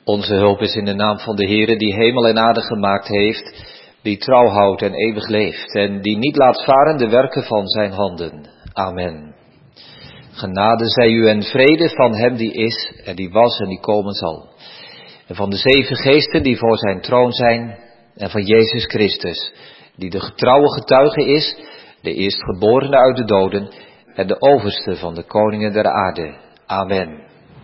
Onze hulp is in de naam van de Heere die hemel en aarde gemaakt heeft, die trouw houdt en eeuwig leeft en die niet laat varen de werken van zijn handen. Amen. Genade zij u en vrede van hem die is en die was en die komen zal. En van de 7 geesten die voor zijn troon zijn en van Jezus Christus, die de getrouwe getuige is, de eerstgeborene uit de doden en de overste van de koningen der aarde. Amen.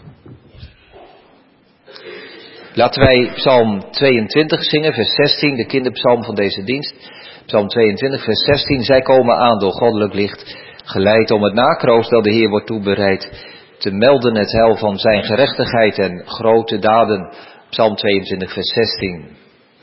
Laten wij Psalm 22 zingen, vers 16, de kinderpsalm van deze dienst. Psalm 22, vers 16, zij komen aan door goddelijk licht, geleid om het nakroost dat de Heer wordt toebereid, te melden het heil van zijn gerechtigheid en grote daden. Psalm 22, vers 16.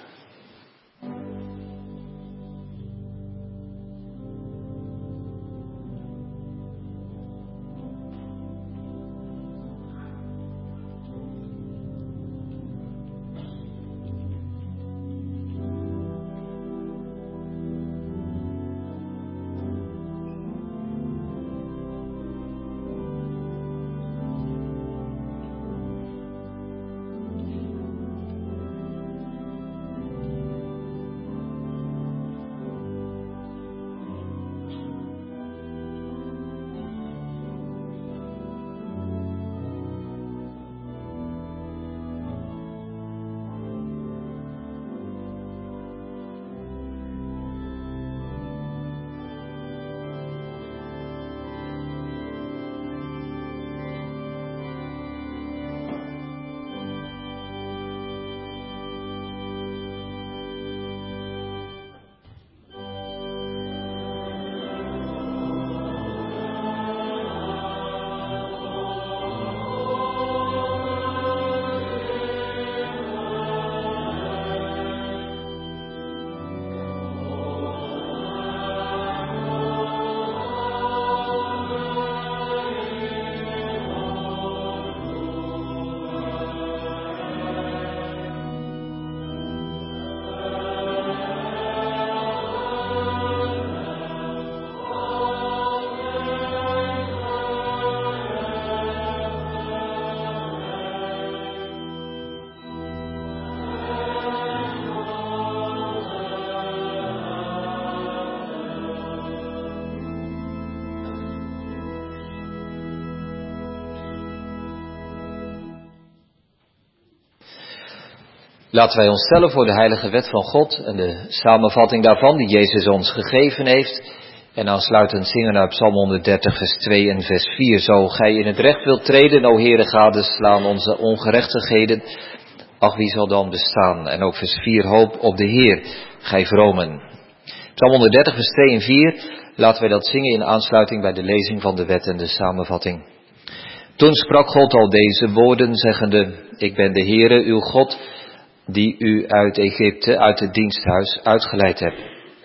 Laten wij ons stellen voor de heilige wet van God en de samenvatting daarvan die Jezus ons gegeven heeft. En aansluitend zingen naar Psalm 130 vers 2 en vers 4. Zo gij in het recht wilt treden, o Heere, gadeslaan onze ongerechtigheden. Ach, wie zal dan bestaan? En ook vers 4, hoop op de Heer, gij vromen. Psalm 130 vers 2 en 4, laten wij dat zingen in aansluiting bij de lezing van de wet en de samenvatting. Toen sprak God al deze woorden, zeggende, ik ben de Heere, uw God, die u uit Egypte, uit het diensthuis, uitgeleid hebt.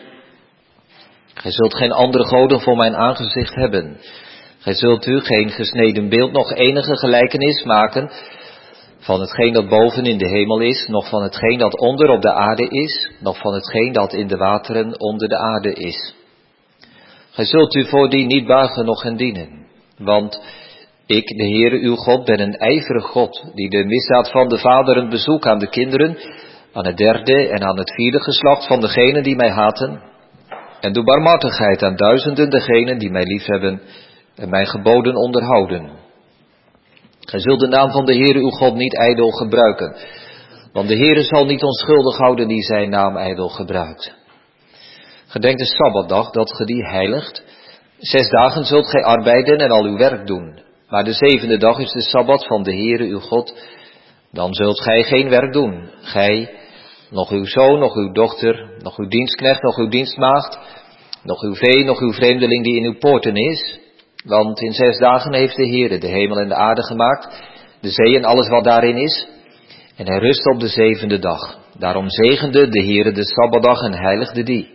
Gij zult geen andere goden voor mijn aangezicht hebben. Gij zult u geen gesneden beeld, nog enige gelijkenis maken van hetgeen dat boven in de hemel is, nog van hetgeen dat onder op de aarde is, nog van hetgeen dat in de wateren onder de aarde is. Gij zult u voor die niet buigen, noch hen dienen, want ik, de Heere uw God, ben een ijverig God, die de misdaad van de vaderen bezoekt aan de kinderen, aan het 3e en aan het 4e geslacht van degenen die mij haten, en doe barmhartigheid aan duizenden degenen die mij liefhebben en mijn geboden onderhouden. Gij zult de naam van de Heere uw God niet ijdel gebruiken, want de Heere zal niet onschuldig houden die zijn naam ijdel gebruikt. Gedenk de Sabbatdag, dat ge die heiligt. 6 dagen zult gij arbeiden en al uw werk doen. Maar de 7e dag is de Sabbat van de Heere uw God. Dan zult gij geen werk doen. Gij, nog uw zoon, nog uw dochter, nog uw dienstknecht, nog uw dienstmaagd, nog uw vee, nog uw vreemdeling die in uw poorten is. Want in 6 dagen heeft de Heere de hemel en de aarde gemaakt, de zee en alles wat daarin is. En hij rustte op de 7e dag. Daarom zegende de Heere de Sabbatdag en heiligde die.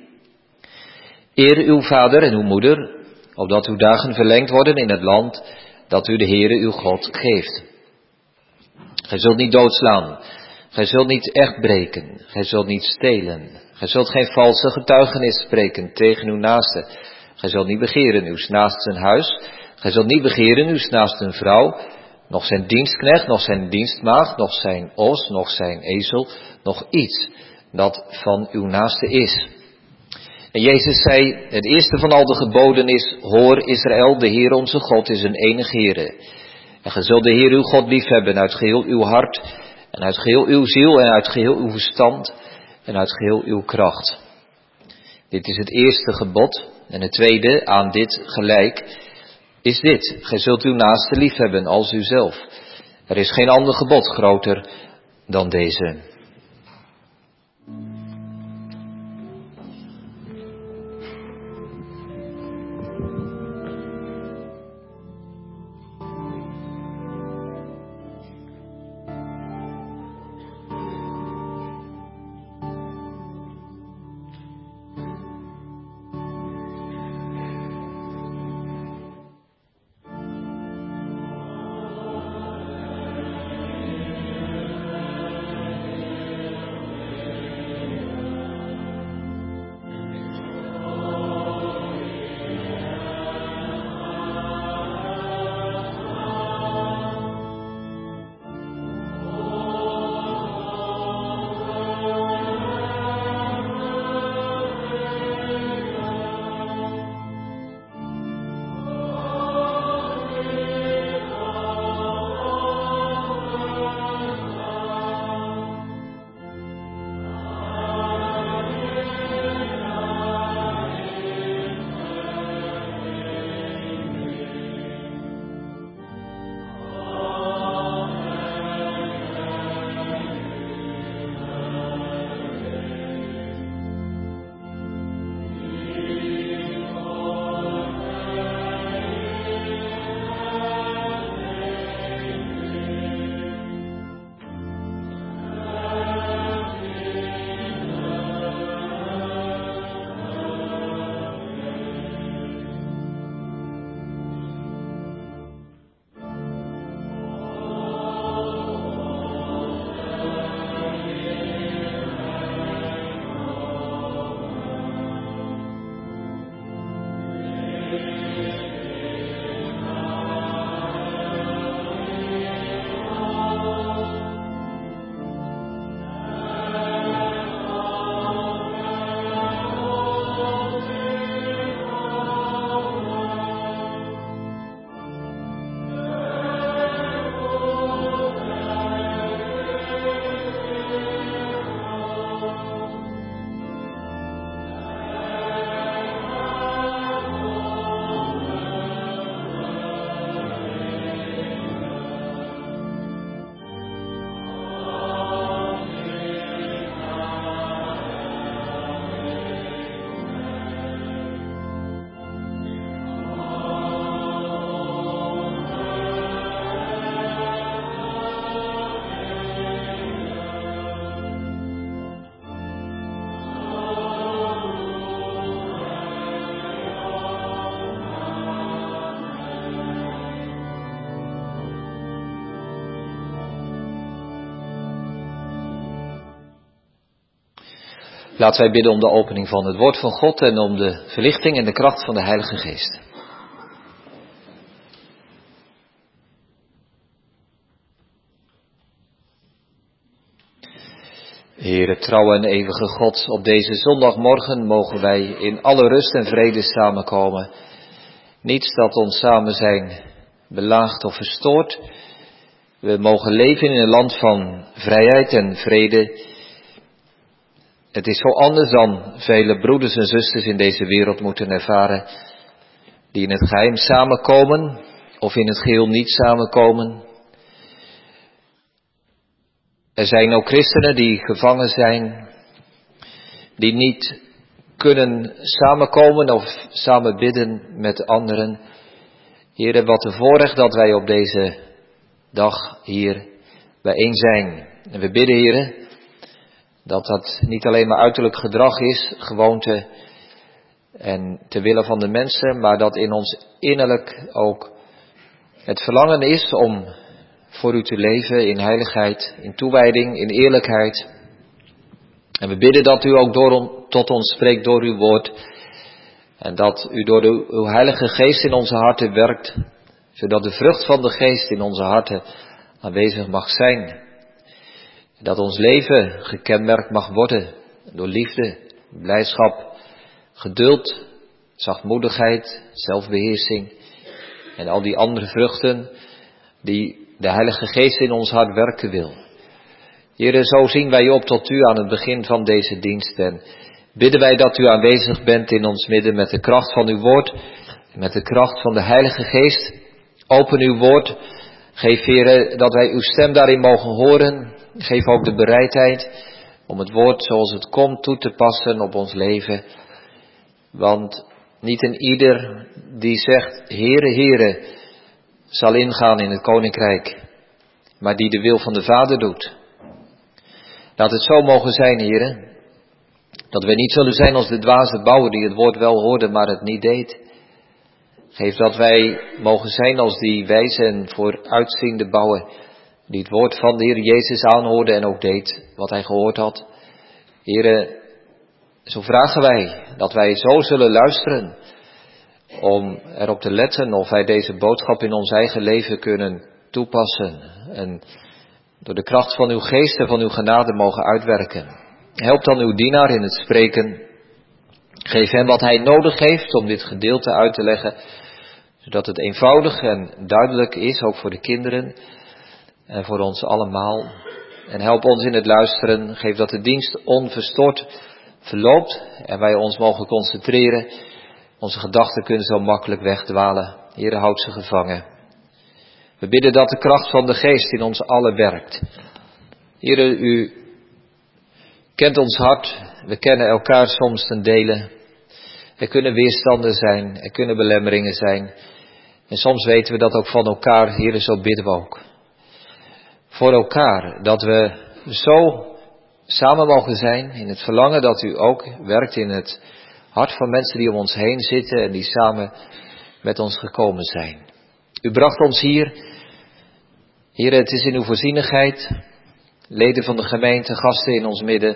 Eer uw vader en uw moeder, opdat uw dagen verlengd worden in het land dat u de Heere uw God geeft. Gij zult niet doodslaan, gij zult niet echt breken, gij zult niet stelen, gij zult geen valse getuigenis spreken tegen uw naaste, gij zult niet begeren uw naaste huis, gij zult niet begeren uw naaste vrouw, Nog zijn dienstknecht, nog zijn dienstmaagd, nog zijn os, nog zijn ezel, nog iets dat van uw naaste is. En Jezus zei, het eerste van al de geboden is, hoor Israël, de Heer onze God is een enige Heere. En ge zult de Heer uw God liefhebben uit geheel uw hart, en uit geheel uw ziel, en uit geheel uw verstand, en uit geheel uw kracht. Dit is het eerste gebod. En het tweede, aan dit gelijk, is dit. Gij zult uw naaste liefhebben als uzelf. Er is geen ander gebod groter dan deze. Laten wij bidden om de opening van het woord van God en om de verlichting en de kracht van de Heilige Geest. Heere, trouwe en eeuwige God, op deze zondagmorgen mogen wij in alle rust en vrede samenkomen. Niets dat ons samen zijn belaagt of verstoort. We mogen leven in een land van vrijheid en vrede. Het is zo anders dan vele broeders en zusters in deze wereld moeten ervaren, die in het geheim samenkomen of in het geheel niet samenkomen. Er zijn ook christenen die gevangen zijn, die niet kunnen samenkomen of samen bidden met anderen. Heere, wat een voorrecht dat wij op deze dag hier bijeen zijn. En we bidden, Heere, dat dat niet alleen maar uiterlijk gedrag is, gewoonte en te willen van de mensen, maar dat in ons innerlijk ook het verlangen is om voor u te leven in heiligheid, in toewijding, in eerlijkheid. En we bidden dat u ook tot ons spreekt door uw woord. En dat u door uw Heilige Geest in onze harten werkt. Zodat de vrucht van de geest in onze harten aanwezig mag zijn. Dat ons leven gekenmerkt mag worden door liefde, blijdschap, geduld, zachtmoedigheid, zelfbeheersing en al die andere vruchten die de Heilige Geest in ons hart werken wil. Heere, zo zien wij op tot u aan het begin van deze dienst en bidden wij dat u aanwezig bent in ons midden met de kracht van uw woord en met de kracht van de Heilige Geest. Open uw woord. Geef, Heere, dat wij uw stem daarin mogen horen. Geef ook de bereidheid om het woord zoals het komt toe te passen op ons leven. Want niet een ieder die zegt, Heere, Heere, zal ingaan in het koninkrijk, maar die de wil van de Vader doet. Laat het zo mogen zijn, Heere, dat wij niet zullen zijn als de dwaze bouwer die het woord wel hoorde, maar het niet deed. Geef dat wij mogen zijn als die wijze en vooruitziende bouwer, die het woord van de Heer Jezus aanhoorde en ook deed wat hij gehoord had. Heere, zo vragen wij dat wij zo zullen luisteren, om erop te letten of wij deze boodschap in ons eigen leven kunnen toepassen en door de kracht van uw geest en van uw genade mogen uitwerken. Help dan uw dienaar in het spreken. Geef hem wat hij nodig heeft om dit gedeelte uit te leggen, zodat het eenvoudig en duidelijk is, ook voor de kinderen en voor ons allemaal. En help ons in het luisteren. Geef dat de dienst onverstoord verloopt en wij ons mogen concentreren. Onze gedachten kunnen zo makkelijk wegdwalen. Heere, houd ze gevangen. We bidden dat de kracht van de geest in ons allen werkt. Heere, u kent ons hart. We kennen elkaar soms ten dele. Er kunnen weerstanden zijn. Er kunnen belemmeringen zijn. En soms weten we dat ook van elkaar. Heere, zo bidden we ook. Voor elkaar. Dat we zo samen mogen zijn in het verlangen dat u ook werkt in het hart van mensen die om ons heen zitten en die samen met ons gekomen zijn. U bracht ons hier. Heere, het is in uw voorzienigheid. Leden van de gemeente, gasten in ons midden.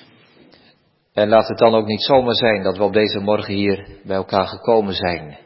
En laat het dan ook niet zomaar zijn dat we op deze morgen hier bij elkaar gekomen zijn.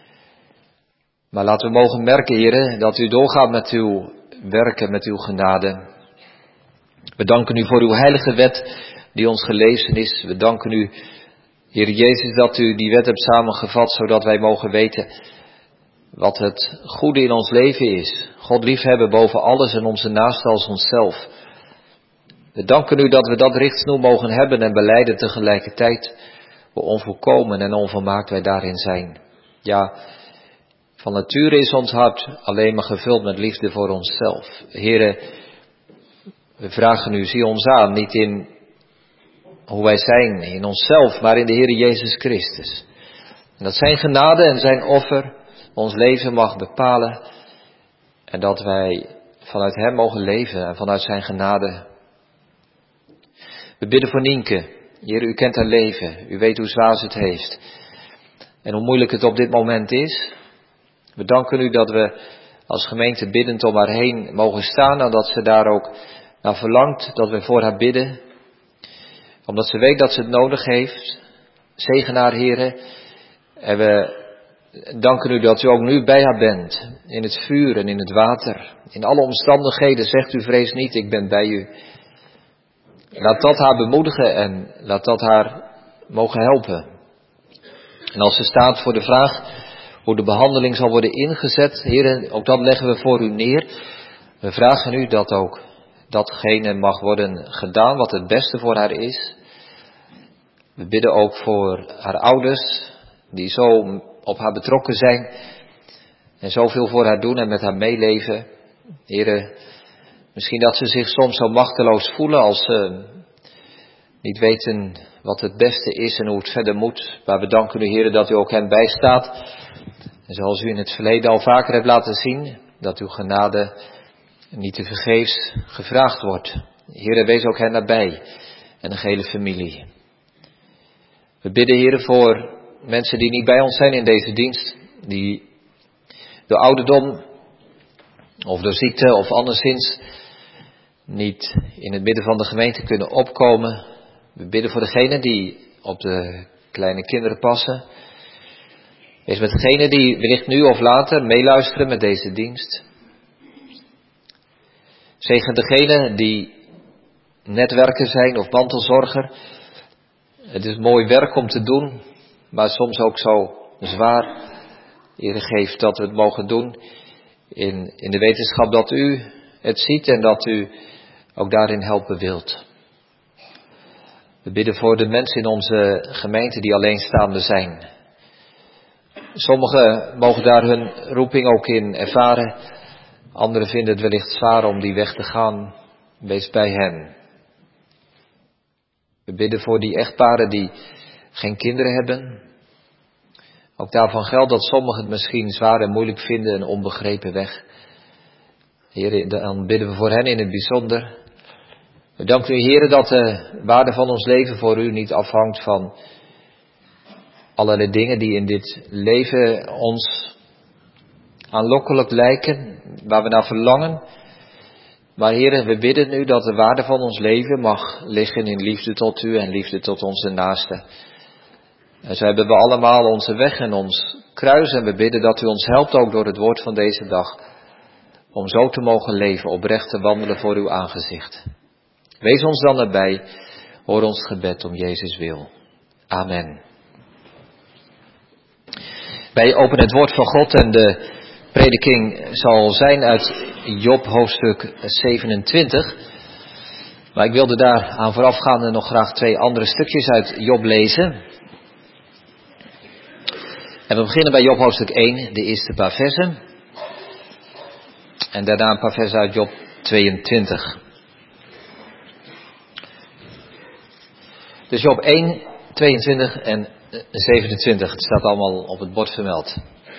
Maar laten we mogen merken, Heere, dat u doorgaat met uw werken, met uw genade. We danken u voor uw heilige wet die ons gelezen is. We danken u, Heer Jezus, dat u die wet hebt samengevat, zodat wij mogen weten wat het goede in ons leven is. God liefhebben boven alles en onze naaste als onszelf. We danken u dat we dat richtsnoer mogen hebben en belijden tegelijkertijd, hoe onvolkomen en onvolmaakt wij daarin zijn. Ja, van nature is ons hart alleen maar gevuld met liefde voor onszelf. Heere, we vragen u, zie ons aan, niet in hoe wij zijn, in onszelf, maar in de Heere Jezus Christus. En dat zijn genade en zijn offer ons leven mag bepalen. En dat wij vanuit hem mogen leven en vanuit zijn genade. We bidden voor Nienke. Heer, u kent haar leven. U weet hoe zwaar ze het heeft. En hoe moeilijk het op dit moment is. We danken u dat we als gemeente biddend om haar heen mogen staan. En dat ze daar ook naar verlangt. Dat we voor haar bidden. Omdat ze weet dat ze het nodig heeft. Zegen haar, Heere. En we danken u dat u ook nu bij haar bent. In het vuur en in het water. In alle omstandigheden zegt u, vrees niet, ik ben bij u. Laat dat haar bemoedigen en laat dat haar mogen helpen. En als ze staat voor de vraag hoe de behandeling zal worden ingezet, Heer, ook dat leggen we voor u neer. We vragen u dat ook datgene mag worden gedaan wat het beste voor haar is. We bidden ook voor haar ouders, die zo op haar betrokken zijn en zoveel voor haar doen en met haar meeleven. Heer, misschien dat ze zich soms zo machteloos voelen als ze niet weten wat het beste is en hoe het verder moet. Maar we danken u, Heer, dat u ook hen bijstaat. En zoals u in het verleden al vaker hebt laten zien, dat uw genade niet te vergeefs gevraagd wordt. Heer, wees ook hen nabij en de gehele familie. We bidden, Heer, voor mensen die niet bij ons zijn in deze dienst, die door ouderdom of door ziekte of anderszins niet in het midden van de gemeente kunnen opkomen. We bidden voor degenen die op de kleine kinderen passen. Wees met degenen die wellicht nu of later meeluisteren met deze dienst. Zegen degenen die netwerker zijn of mantelzorger. Het is mooi werk om te doen, maar soms ook zo zwaar. Heer, geef dat we het mogen doen in de wetenschap dat u het ziet en dat u ook daarin helpen wilt. We bidden voor de mensen in onze gemeente die alleenstaande zijn. Sommigen mogen daar hun roeping ook in ervaren. Anderen vinden het wellicht zwaar om die weg te gaan. Wees bij hen. We bidden voor die echtparen die geen kinderen hebben. Ook daarvan geldt dat sommigen het misschien zwaar en moeilijk vinden, een onbegrepen weg. Heer, dan bidden we voor hen in het bijzonder. We danken u, Heer, dat de waarde van ons leven voor u niet afhangt van allerlei dingen die in dit leven ons aanlokkelijk lijken, waar we naar verlangen. Maar Heer, we bidden u dat de waarde van ons leven mag liggen in liefde tot u en liefde tot onze naasten. En zo hebben we allemaal onze weg en ons kruis en we bidden dat u ons helpt ook door het woord van deze dag. Om zo te mogen leven, oprecht te wandelen voor uw aangezicht. Wees ons dan erbij, hoor ons gebed om Jezus wil. Amen. Wij openen het woord van God en de prediking zal zijn uit Job hoofdstuk 27. Maar ik wilde daar aan voorafgaande nog graag 2 andere stukjes uit Job lezen. En we beginnen bij Job hoofdstuk 1, de eerste paar versen. En daarna een paar versen uit Job 22. Dus Job 1, 22 en 27. Het staat allemaal op het bord vermeld.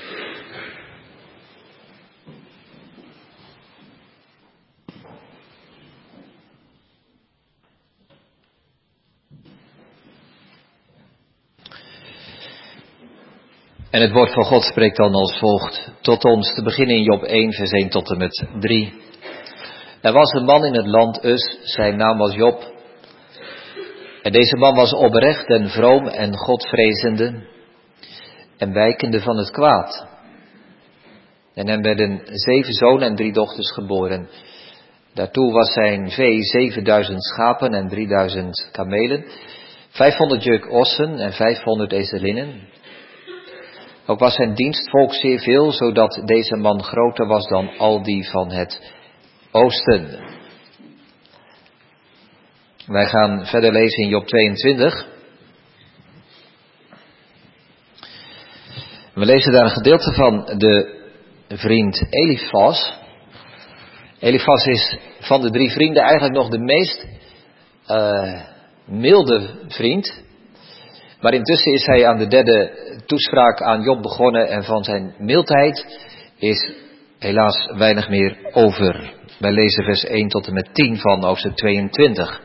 En het woord van God spreekt dan als volgt tot ons, te beginnen in Job 1, vers 1 tot en met 3. Er was een man in het land Us, zijn naam was Job. En deze man was oprecht en vroom en godvrezende en wijkende van het kwaad. En hem werden 7 zonen en 3 dochters geboren. Daartoe was zijn vee 7000 schapen en 3000 kamelen, 500 juk ossen en 500 ezelinnen. Ook was zijn dienstvolk zeer veel, zodat deze man groter was dan al die van het oosten. Wij gaan verder lezen in Job 22. We lezen daar een gedeelte van de vriend Elifas. Elifas is van de 3 vrienden eigenlijk nog de meest milde vriend. Maar intussen is hij aan de 3e toespraak aan Job begonnen en van zijn mildheid is helaas weinig meer over. Wij lezen vers 1 tot en met 10 van hoofdstuk 22.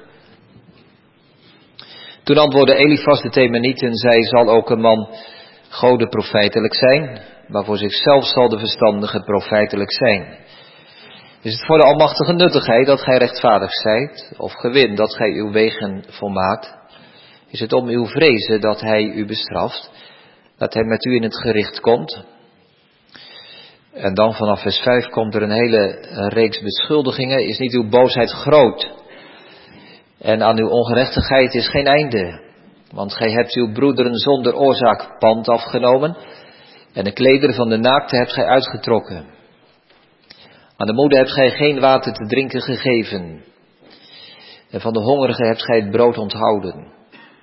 Toen antwoordde Elifas de Temanieten, zij zal ook een man Gode profijtelijk zijn, maar voor zichzelf zal de verstandige profijtelijk zijn. Is het voor de almachtige nuttigheid dat gij rechtvaardig zijt, of gewin dat gij uw wegen volmaakt? Is het om uw vrezen dat hij u bestraft, dat hij met u in het gericht komt? En dan vanaf vers 5 komt er een hele reeks beschuldigingen. Is niet uw boosheid groot? En aan uw ongerechtigheid is geen einde. Want gij hebt uw broederen zonder oorzaak pand afgenomen. En de klederen van de naakte hebt gij uitgetrokken. Aan de moede hebt gij geen water te drinken gegeven. En van de hongerige hebt gij het brood onthouden.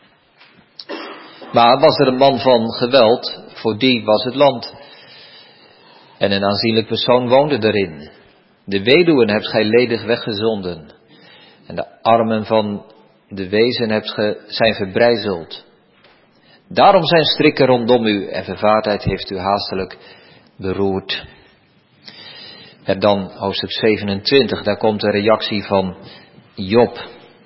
Maar was er een man van geweld, voor die was het land. En een aanzienlijk persoon woonde erin. De weduwen hebt gij ledig weggezonden. En de armen van de wezen zijn verbrijzeld. Daarom zijn strikken rondom u en vervaardheid heeft u haastelijk beroerd. En dan hoofdstuk 27, daar komt de reactie van Job.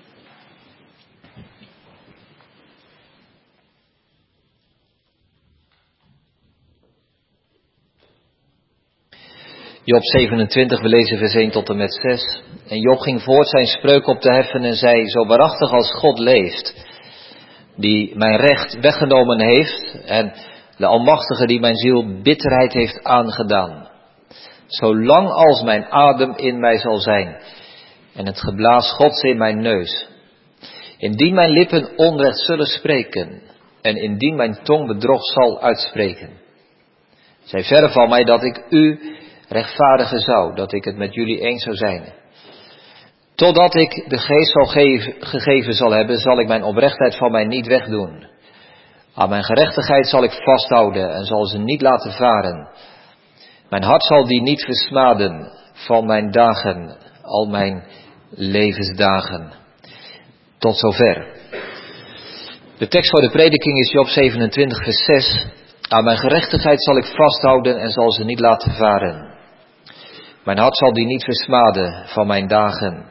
Job 27, we lezen vers 1 tot en met 6. En Job ging voort zijn spreuk op te heffen en zei, zo waarachtig als God leeft, die mijn recht weggenomen heeft en De Almachtige die mijn ziel bitterheid heeft aangedaan. Zolang als mijn adem in mij zal zijn en het geblaas Gods in mijn neus. Indien mijn lippen onrecht zullen spreken en indien mijn tong bedrog zal uitspreken. Zij verre van mij dat ik u rechtvaardigen zou, dat ik het met jullie eens zou zijn. Totdat ik de geest gegeven zal hebben, zal ik mijn oprechtheid van mij niet wegdoen. Aan mijn gerechtigheid zal ik vasthouden en zal ze niet laten varen. Mijn hart zal die niet versmaden van mijn dagen, al mijn levensdagen. Tot zover. De tekst voor de prediking is Job 27 vers 6. Aan mijn gerechtigheid zal ik vasthouden en zal ze niet laten varen. Mijn hart zal die niet versmaden van mijn dagen.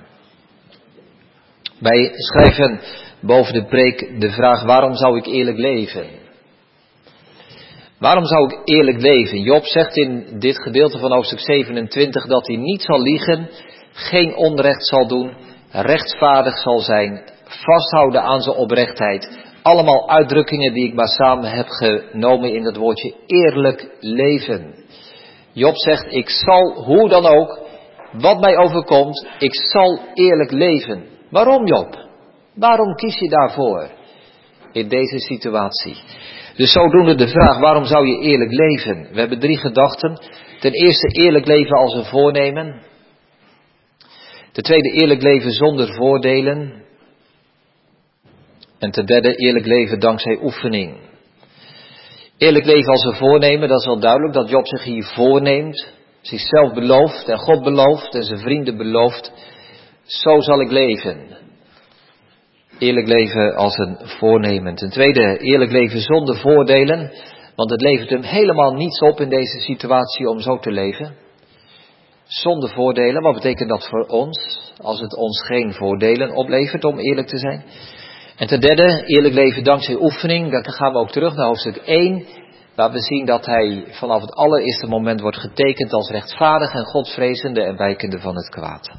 Wij schrijven boven de preek de vraag: waarom zou ik eerlijk leven? Waarom zou ik eerlijk leven? Job zegt in dit gedeelte van hoofdstuk 27 dat hij niet zal liegen, geen onrecht zal doen, rechtvaardig zal zijn, vasthouden aan zijn oprechtheid. Allemaal uitdrukkingen die ik maar samen heb genomen in het woordje eerlijk leven. Job zegt: ik zal, hoe dan ook, wat mij overkomt, ik zal eerlijk leven. Waarom, Job? Waarom kies je daarvoor in deze situatie? Dus zodoende de vraag: waarom zou je eerlijk leven? We hebben 3 gedachten. Ten eerste, eerlijk leven als een voornemen. Ten tweede, eerlijk leven zonder voordelen. En ten derde, eerlijk leven dankzij oefening. Eerlijk leven als een voornemen, dat is wel duidelijk dat Job zich hier voorneemt, zichzelf belooft en God belooft en zijn vrienden belooft: zo zal ik leven. Eerlijk leven als een voornemen. Ten tweede, eerlijk leven zonder voordelen, want het levert hem helemaal niets op in deze situatie om zo te leven. Zonder voordelen, wat betekent dat voor ons, als het ons geen voordelen oplevert, om eerlijk te zijn? En ten derde, eerlijk leven dankzij oefening. Dan gaan we ook terug naar hoofdstuk 1, waar we zien dat hij vanaf het allereerste moment wordt getekend als rechtvaardig en godvrezende en wijkende van het kwaad.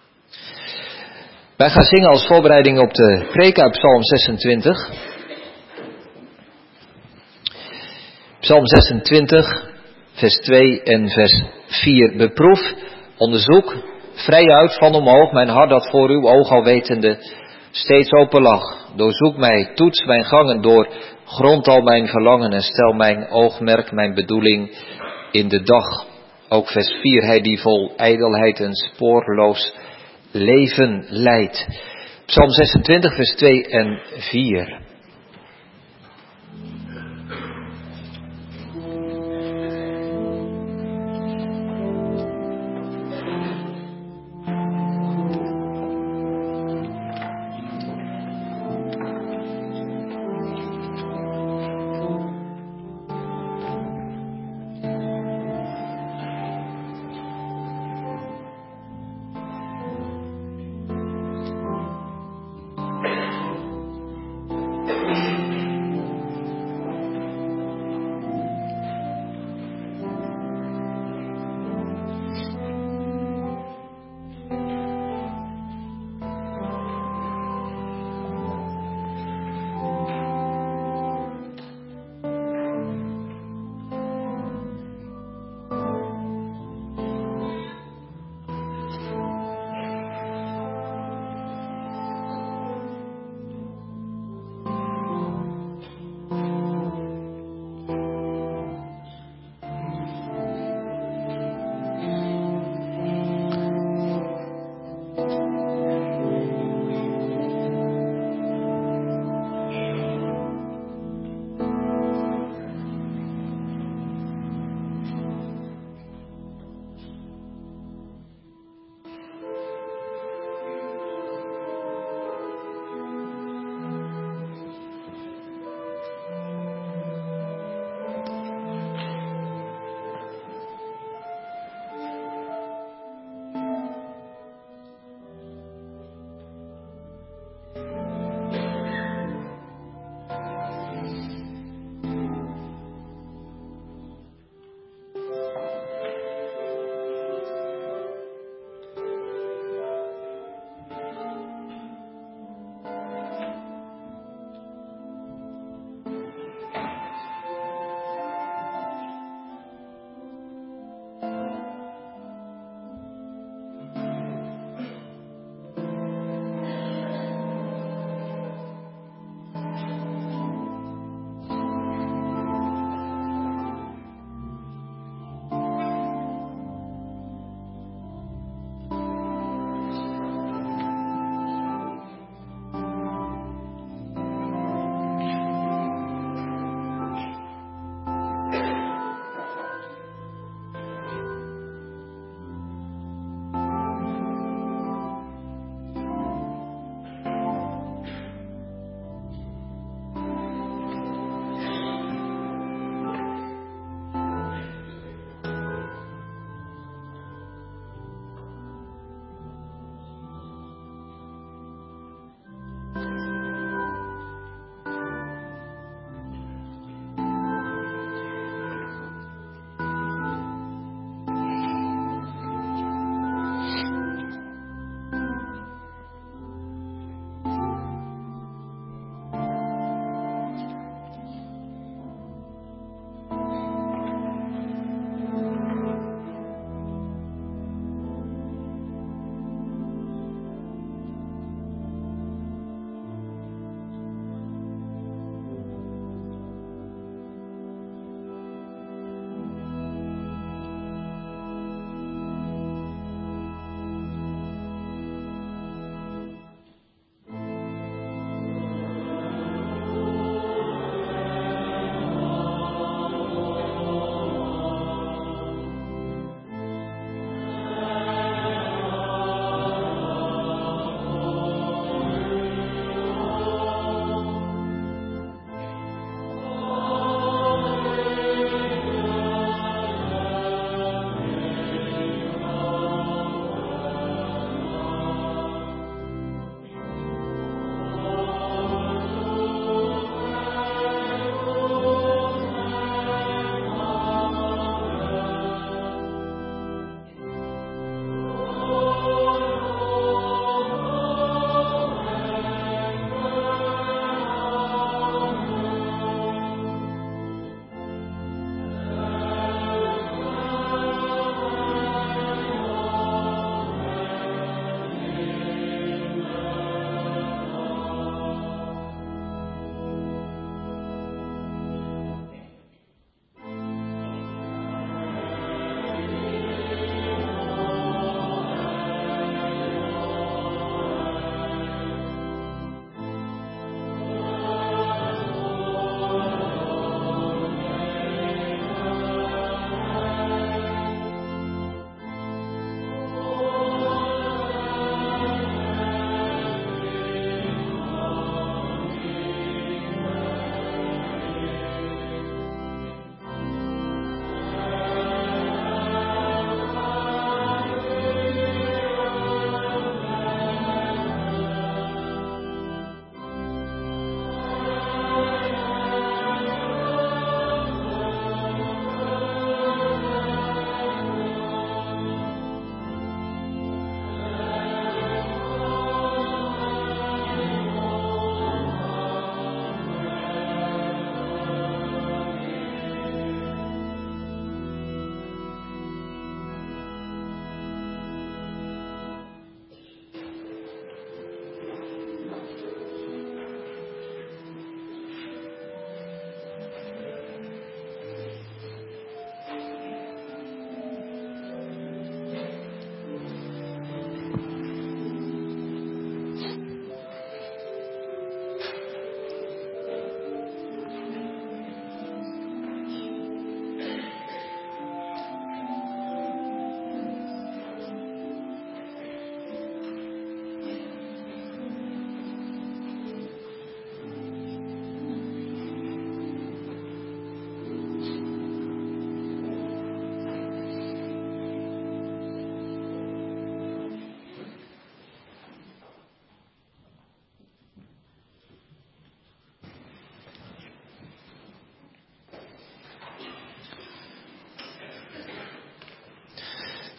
Wij gaan zingen als voorbereiding op de preek uit Psalm 26. Psalm 26, vers 2 en vers 4. Beproef, onderzoek, vrij uit van omhoog mijn hart dat voor uw oog al wetende steeds open lag. Doorzoek mij, toets mijn gangen door, grond al mijn verlangen en stel mijn oogmerk, mijn bedoeling in de dag. Ook vers 4, hij die vol ijdelheid een spoorloos leven leidt. Psalm 26, vers 2 en 4.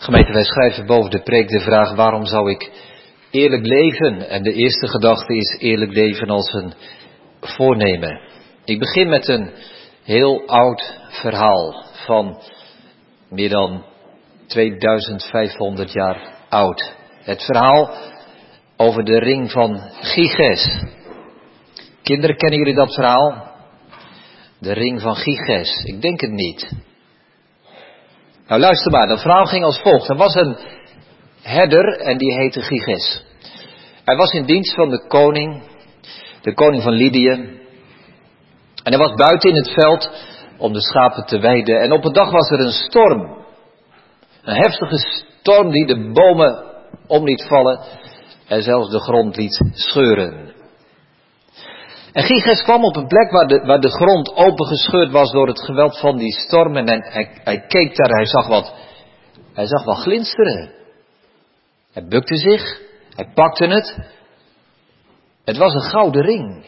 Gemeente, wij schrijven boven de preek de vraag: waarom zou ik eerlijk leven? En de eerste gedachte is eerlijk leven als een voornemen. Ik begin met een heel oud verhaal van meer dan 2500 jaar oud. Het verhaal over de ring van Gyges. Kinderen, kennen jullie dat verhaal? De ring van Gyges. Ik denk het niet. Nou, luister maar. Dat verhaal ging als volgt. Er was een herder en die heette Gyges. Hij was in dienst van de koning van Lydië. En hij was buiten in het veld om de schapen te weiden. En op een dag was er een storm. Een heftige storm die de bomen om liet vallen en zelfs de grond liet scheuren. En Gyges kwam op een plek waar de grond opengescheurd was door het geweld van die storm. En hij keek daar, hij zag wat glinsteren. Hij bukte zich, hij pakte het. Het was een gouden ring.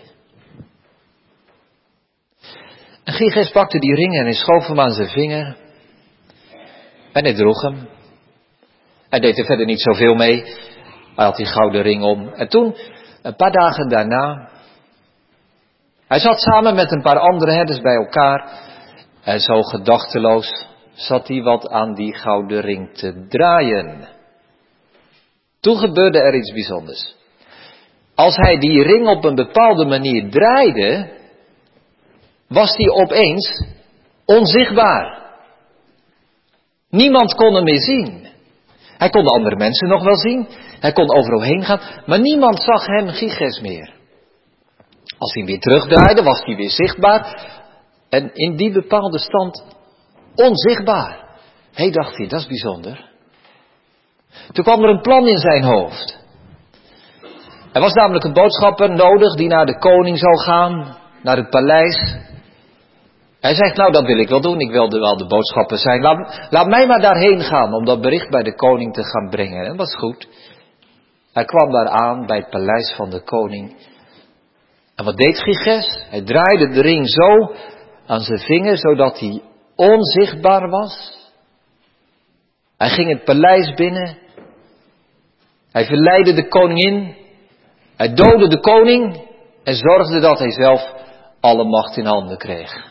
En Gyges pakte die ring en hij schoof hem aan zijn vinger. En hij droeg hem. Hij deed er verder niet zoveel mee. Hij had die gouden ring om. En toen, een paar dagen daarna, hij zat samen met een paar andere herders bij elkaar. En zo gedachteloos zat hij wat aan die gouden ring te draaien. Toen gebeurde er iets bijzonders. Als hij die ring op een bepaalde manier draaide, was die opeens onzichtbaar. Niemand kon hem meer zien. Hij kon de andere mensen nog wel zien. Hij kon overal heen gaan. Maar niemand zag hem, Gyges, meer. Als hij weer terugdraaide, was hij weer zichtbaar. En in die bepaalde stand onzichtbaar. Hé, dacht hij, dat is bijzonder. Toen kwam er een plan in zijn hoofd. Er was namelijk een boodschapper nodig die naar de koning zou gaan. Naar het paleis. Hij zegt, nou dat wil ik wel doen, ik wilde wel de boodschapper zijn. Laat mij maar daarheen gaan om dat bericht bij de koning te gaan brengen. En dat was goed. Hij kwam daar aan bij het paleis van de koning. En wat deed Gyges? Hij draaide de ring zo aan zijn vinger, zodat hij onzichtbaar was. Hij ging het paleis binnen. Hij verleidde de koningin. Hij doodde de koning en zorgde dat hij zelf alle macht in handen kreeg.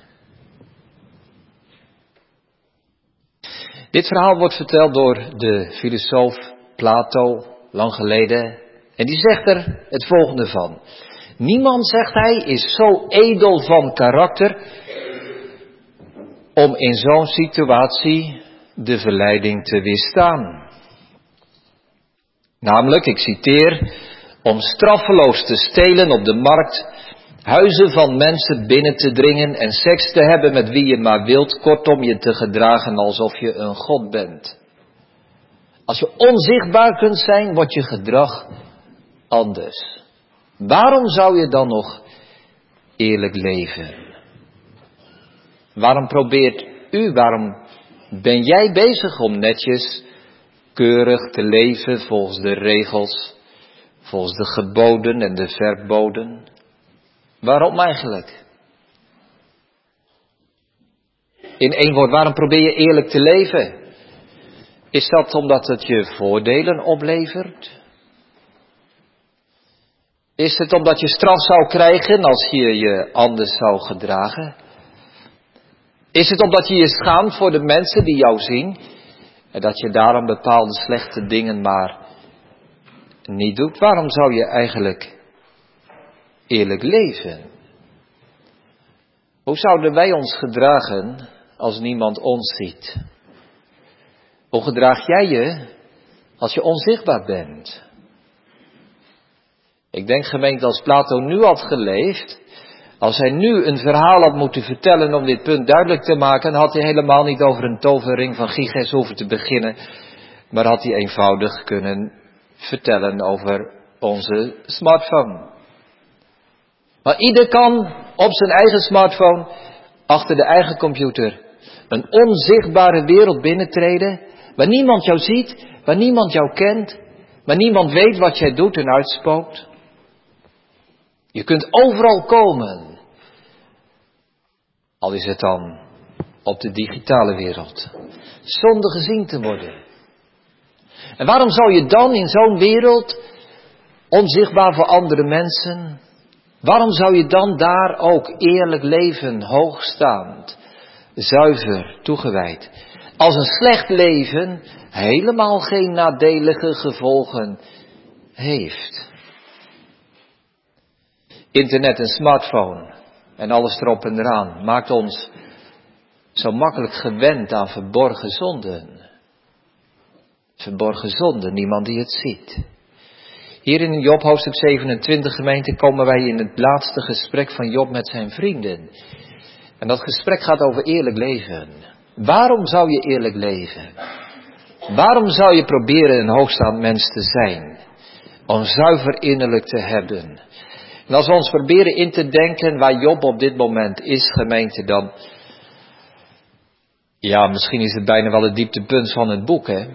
Dit verhaal wordt verteld door de filosoof Plato, lang geleden. En die zegt er het volgende van. Niemand, zegt hij, is zo edel van karakter om in zo'n situatie de verleiding te weerstaan. Namelijk, ik citeer, om straffeloos te stelen op de markt, huizen van mensen binnen te dringen en seks te hebben met wie je maar wilt, kortom je te gedragen alsof je een god bent. Als je onzichtbaar kunt zijn, wordt je gedrag anders. Waarom zou je dan nog eerlijk leven? Waarom ben jij bezig om netjes, keurig te leven volgens de regels, volgens de geboden en de verboden? Waarom eigenlijk? In één woord, waarom probeer je eerlijk te leven? Is dat omdat het je voordelen oplevert? Is het omdat je straf zou krijgen als je je anders zou gedragen? Is het omdat je je schaamt voor de mensen die jou zien en dat je daarom bepaalde slechte dingen maar niet doet? Waarom zou je eigenlijk eerlijk leven? Hoe zouden wij ons gedragen als niemand ons ziet? Hoe gedraag jij je als je onzichtbaar bent? Ik denk, gemeente, als Plato nu had geleefd, als hij nu een verhaal had moeten vertellen om dit punt duidelijk te maken, had hij helemaal niet over een toverring van Gyges hoeven te beginnen, maar had hij eenvoudig kunnen vertellen over onze smartphone. Maar ieder kan op zijn eigen smartphone, achter de eigen computer, een onzichtbare wereld binnentreden, waar niemand jou ziet, waar niemand jou kent, waar niemand weet wat jij doet en uitspookt. Je kunt overal komen, al is het dan op de digitale wereld, zonder gezien te worden. En waarom zou je dan in zo'n wereld, onzichtbaar voor andere mensen, waarom zou je dan daar ook eerlijk leven, hoogstaand, zuiver, toegewijd, als een slecht leven helemaal geen nadelige gevolgen heeft? Internet en smartphone en alles erop en eraan maakt ons zo makkelijk gewend aan verborgen zonden. Verborgen zonden, niemand die het ziet. Hier in Job hoofdstuk 27 gemeente komen wij in het laatste gesprek van Job met zijn vrienden. En dat gesprek gaat over eerlijk leven. Waarom zou je eerlijk leven? Waarom zou je proberen een hoogstaand mens te zijn? Om zuiver innerlijk te hebben. En als we ons proberen in te denken waar Job op dit moment is, gemeente, dan... Ja, misschien is het bijna wel het dieptepunt van het boek, hè. Hij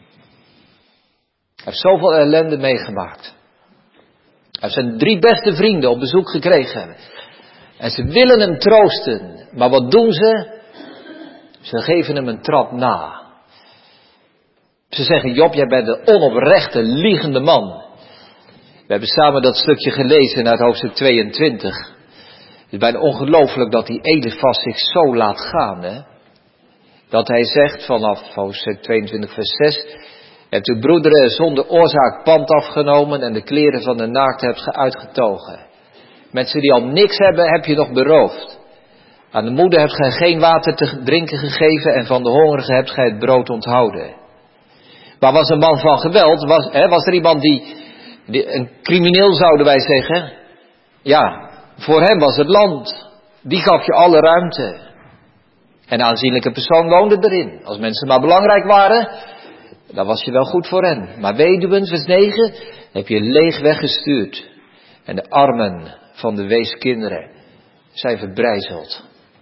heeft zoveel ellende meegemaakt. Hij heeft zijn 3 beste vrienden op bezoek gekregen. En ze willen hem troosten. Maar wat doen ze? Ze geven hem een trap na. Ze zeggen, Job, jij bent een onoprechte, liegende man. We hebben samen dat stukje gelezen uit hoofdstuk 22. Het is bijna ongelooflijk dat die Elifas zich zo laat gaan, hè. Dat hij zegt vanaf hoofdstuk 22 vers 6... Hebt uw broederen zonder oorzaak pand afgenomen en de kleren van de naakte hebt ge uitgetogen. Mensen die al niks hebben, heb je nog beroofd. Aan de moeder hebt gij geen water te drinken gegeven en van de hongerige hebt gij het brood onthouden. Maar was een man van geweld, was er iemand die een crimineel zouden wij zeggen? Ja, voor hem was het land. Die gaf je alle ruimte. En een aanzienlijke persoon woonde erin. Als mensen maar belangrijk waren, dan was je wel goed voor hen. Maar weduwen, vers 9, heb je leeg weggestuurd. En de armen van de weeskinderen zijn verbrijzeld.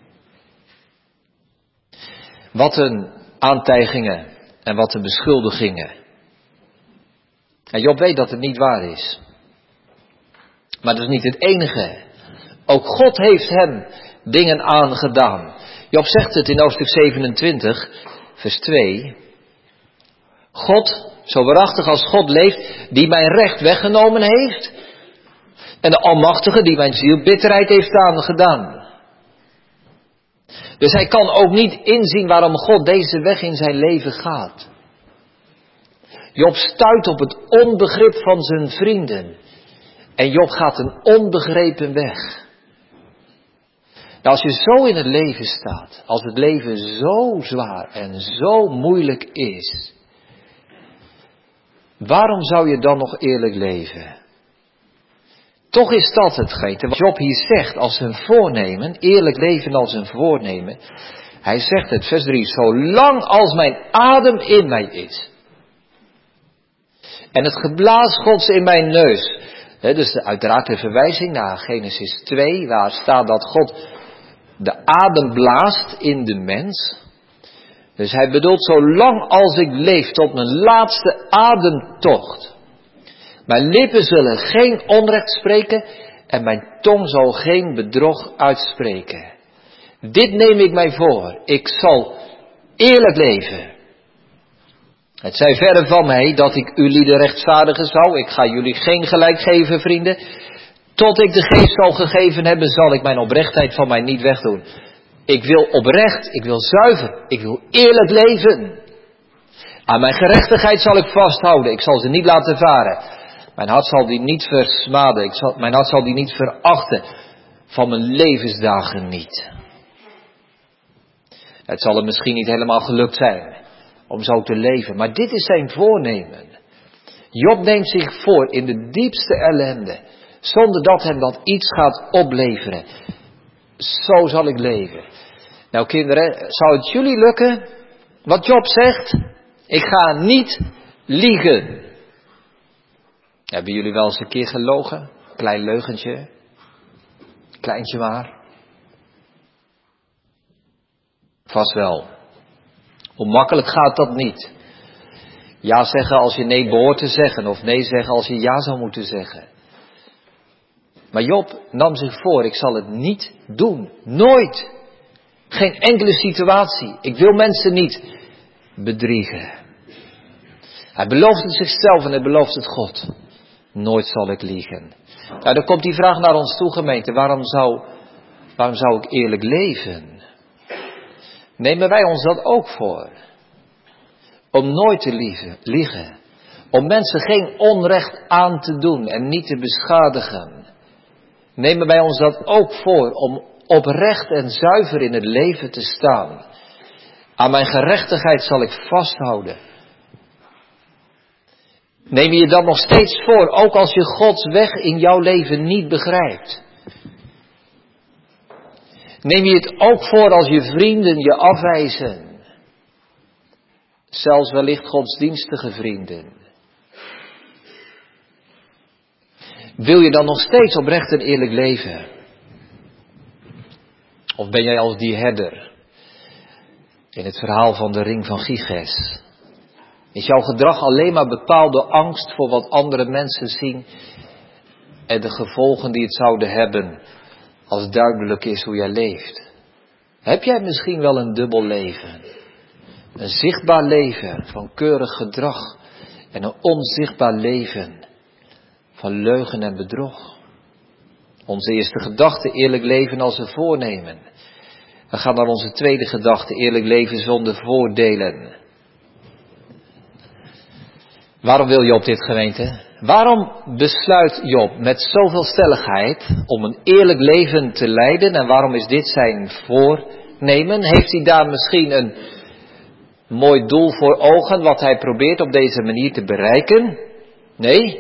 Wat een aantijgingen en wat een beschuldigingen. En Job weet dat het niet waar is. Maar dat is niet het enige. Ook God heeft hem dingen aangedaan. Job zegt het in hoofdstuk 27, vers 2... God, zo waarachtig als God leeft, die mijn recht weggenomen heeft. En de Almachtige die mijn ziel bitterheid heeft aangedaan. Dus hij kan ook niet inzien waarom God deze weg in zijn leven gaat. Job stuit op het onbegrip van zijn vrienden. En Job gaat een onbegrepen weg. Nou, als je zo in het leven staat, als het leven zo zwaar en zo moeilijk is, waarom zou je dan nog eerlijk leven? Toch is dat hetgeen wat Job hier zegt als een voornemen, eerlijk leven als een voornemen. Hij zegt het, vers 3, zolang als mijn adem in mij is. En het geblaas Gods in mijn neus. Dus uiteraard de verwijzing naar Genesis 2, waar staat dat God de adem blaast in de mens. Dus hij bedoelt, zolang als ik leef tot mijn laatste ademtocht. Mijn lippen zullen geen onrecht spreken en mijn tong zal geen bedrog uitspreken. Dit neem ik mij voor. Ik zal eerlijk leven. Het zij verre van mij dat ik u lieden rechtvaardigen zou. Ik ga jullie geen gelijk geven, vrienden. Tot ik de geest zal gegeven hebben, zal ik mijn oprechtheid van mij niet wegdoen. Ik wil oprecht, ik wil zuiver, ik wil eerlijk leven. Aan mijn gerechtigheid zal ik vasthouden, ik zal ze niet laten varen. Mijn hart zal die niet versmaden, mijn hart zal die niet verachten, van mijn levensdagen niet. Het zal hem misschien niet helemaal gelukt zijn om zo te leven, maar dit is zijn voornemen. Job neemt zich voor in de diepste ellende, zonder dat hem dat iets gaat opleveren. Zo zal ik leven. Nou kinderen, zou het jullie lukken wat Job zegt? Ik ga niet liegen. Hebben jullie wel eens een keer gelogen? Klein leugentje. Kleintje maar. Vast wel. Hoe makkelijk gaat dat niet? Ja zeggen als je nee behoort te zeggen. Of nee zeggen als je ja zou moeten zeggen. Maar Job nam zich voor, ik zal het niet doen. Nooit. Geen enkele situatie. Ik wil mensen niet bedriegen. Hij belooft het zichzelf en hij belooft het God. Nooit zal ik liegen. Nou, dan komt die vraag naar ons toe, gemeente. Waarom zou ik eerlijk leven? Nemen wij ons dat ook voor? Om nooit te liegen. Om mensen geen onrecht aan te doen en niet te beschadigen. Nemen wij ons dat ook voor om oprecht en zuiver in het leven te staan. Aan mijn gerechtigheid zal ik vasthouden. Neem je dat nog steeds voor, ook als je Gods weg in jouw leven niet begrijpt? Neem je het ook voor als je vrienden je afwijzen? Zelfs wellicht godsdienstige vrienden. Wil je dan nog steeds oprecht en eerlijk leven? Of ben jij als die herder in het verhaal van de ring van Giges? Is jouw gedrag alleen maar bepaald door angst voor wat andere mensen zien en de gevolgen die het zouden hebben als duidelijk is hoe jij leeft? Heb jij misschien wel een dubbel leven? Een zichtbaar leven van keurig gedrag en een onzichtbaar leven van leugen en bedrog. Onze eerste gedachte, eerlijk leven als een voornemen. We gaan naar onze tweede gedachte, eerlijk leven zonder voordelen. Waarom wil Job dit, gemeente? Waarom besluit Job met zoveel stelligheid om een eerlijk leven te leiden? En waarom is dit zijn voornemen? Heeft hij daar misschien een mooi doel voor ogen wat hij probeert op deze manier te bereiken? Nee.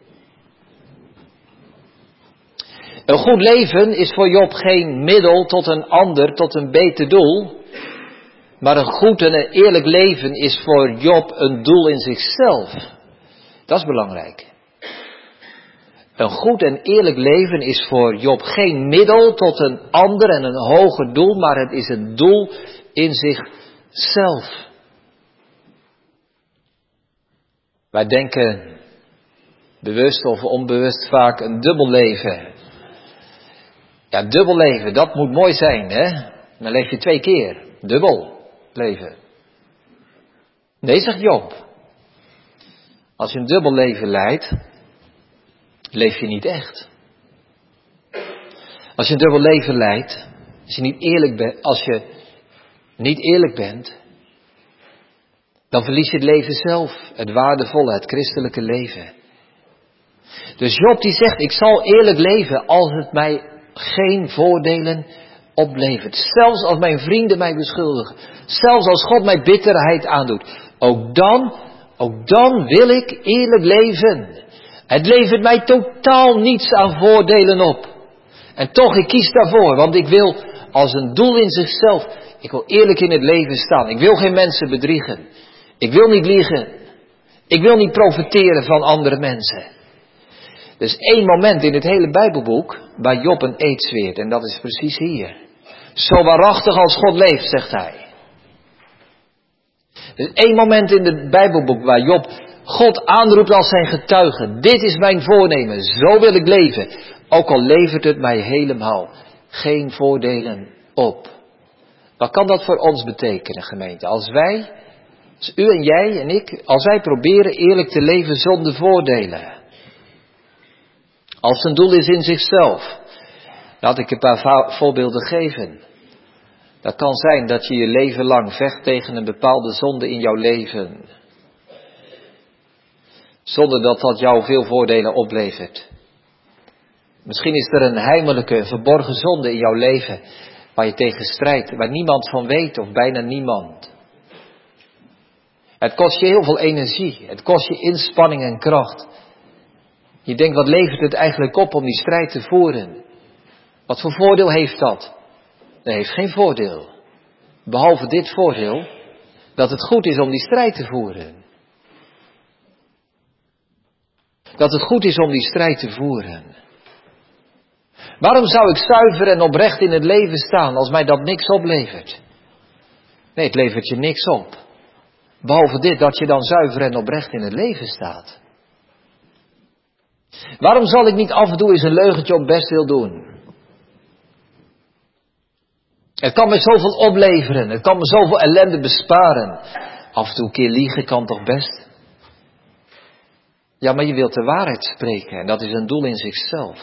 Een goed leven is voor Job geen middel tot een ander, tot een beter doel. Maar een goed en een eerlijk leven is voor Job een doel in zichzelf. Dat is belangrijk. Een goed en eerlijk leven is voor Job geen middel tot een ander en een hoger doel, maar het is een doel in zichzelf. Wij denken bewust of onbewust vaak een dubbel leven. Ja, dubbel leven, dat moet mooi zijn, hè? Dan leef je 2 keer. Dubbel leven. Nee, zegt Job. Als je een dubbel leven leidt, leef je niet echt. Als je een dubbel leven leidt, als je niet eerlijk bent, dan verlies je het leven zelf, het waardevolle, het christelijke leven. Dus Job die zegt, ik zal eerlijk leven als het mij geen voordelen oplevert. Zelfs als mijn vrienden mij beschuldigen. Zelfs als God mij bitterheid aandoet. Ook dan wil ik eerlijk leven. Het levert mij totaal niets aan voordelen op. En toch, ik kies daarvoor. Want ik wil als een doel in zichzelf. Ik wil eerlijk in het leven staan. Ik wil geen mensen bedriegen. Ik wil niet liegen. Ik wil niet profiteren van andere mensen. Dus 1 moment in het hele Bijbelboek waar Job een eed zweert. En dat is precies hier. Zo waarachtig als God leeft, zegt hij. Dus 1 moment in het Bijbelboek waar Job God aanroept als zijn getuige. Dit is mijn voornemen, zo wil ik leven. Ook al levert het mij helemaal geen voordelen op. Wat kan dat voor ons betekenen, gemeente? Als u en jij en ik, als wij proberen eerlijk te leven zonder voordelen. Als een doel is in zichzelf. Laat ik een paar voorbeelden geven. Dat kan zijn dat je je leven lang vecht tegen een bepaalde zonde in jouw leven. Zonder dat dat jou veel voordelen oplevert. Misschien is er een heimelijke, verborgen zonde in jouw leven waar je tegen strijdt, waar niemand van weet of bijna niemand. Het kost je heel veel energie, het kost je inspanning en kracht. Je denkt, wat levert het eigenlijk op om die strijd te voeren? Wat voor voordeel heeft dat? Dat heeft geen voordeel. Behalve dit voordeel, dat het goed is om die strijd te voeren. Dat het goed is om die strijd te voeren. Waarom zou ik zuiver en oprecht in het leven staan als mij dat niks oplevert? Nee, het levert je niks op. Behalve dit, dat je dan zuiver en oprecht in het leven staat. Waarom zal ik niet af en toe eens een leugentje op best wil doen? Het kan me zoveel opleveren. Het kan me zoveel ellende besparen. Af en toe een keer liegen kan toch best? Ja, maar je wilt de waarheid spreken en dat is een doel in zichzelf.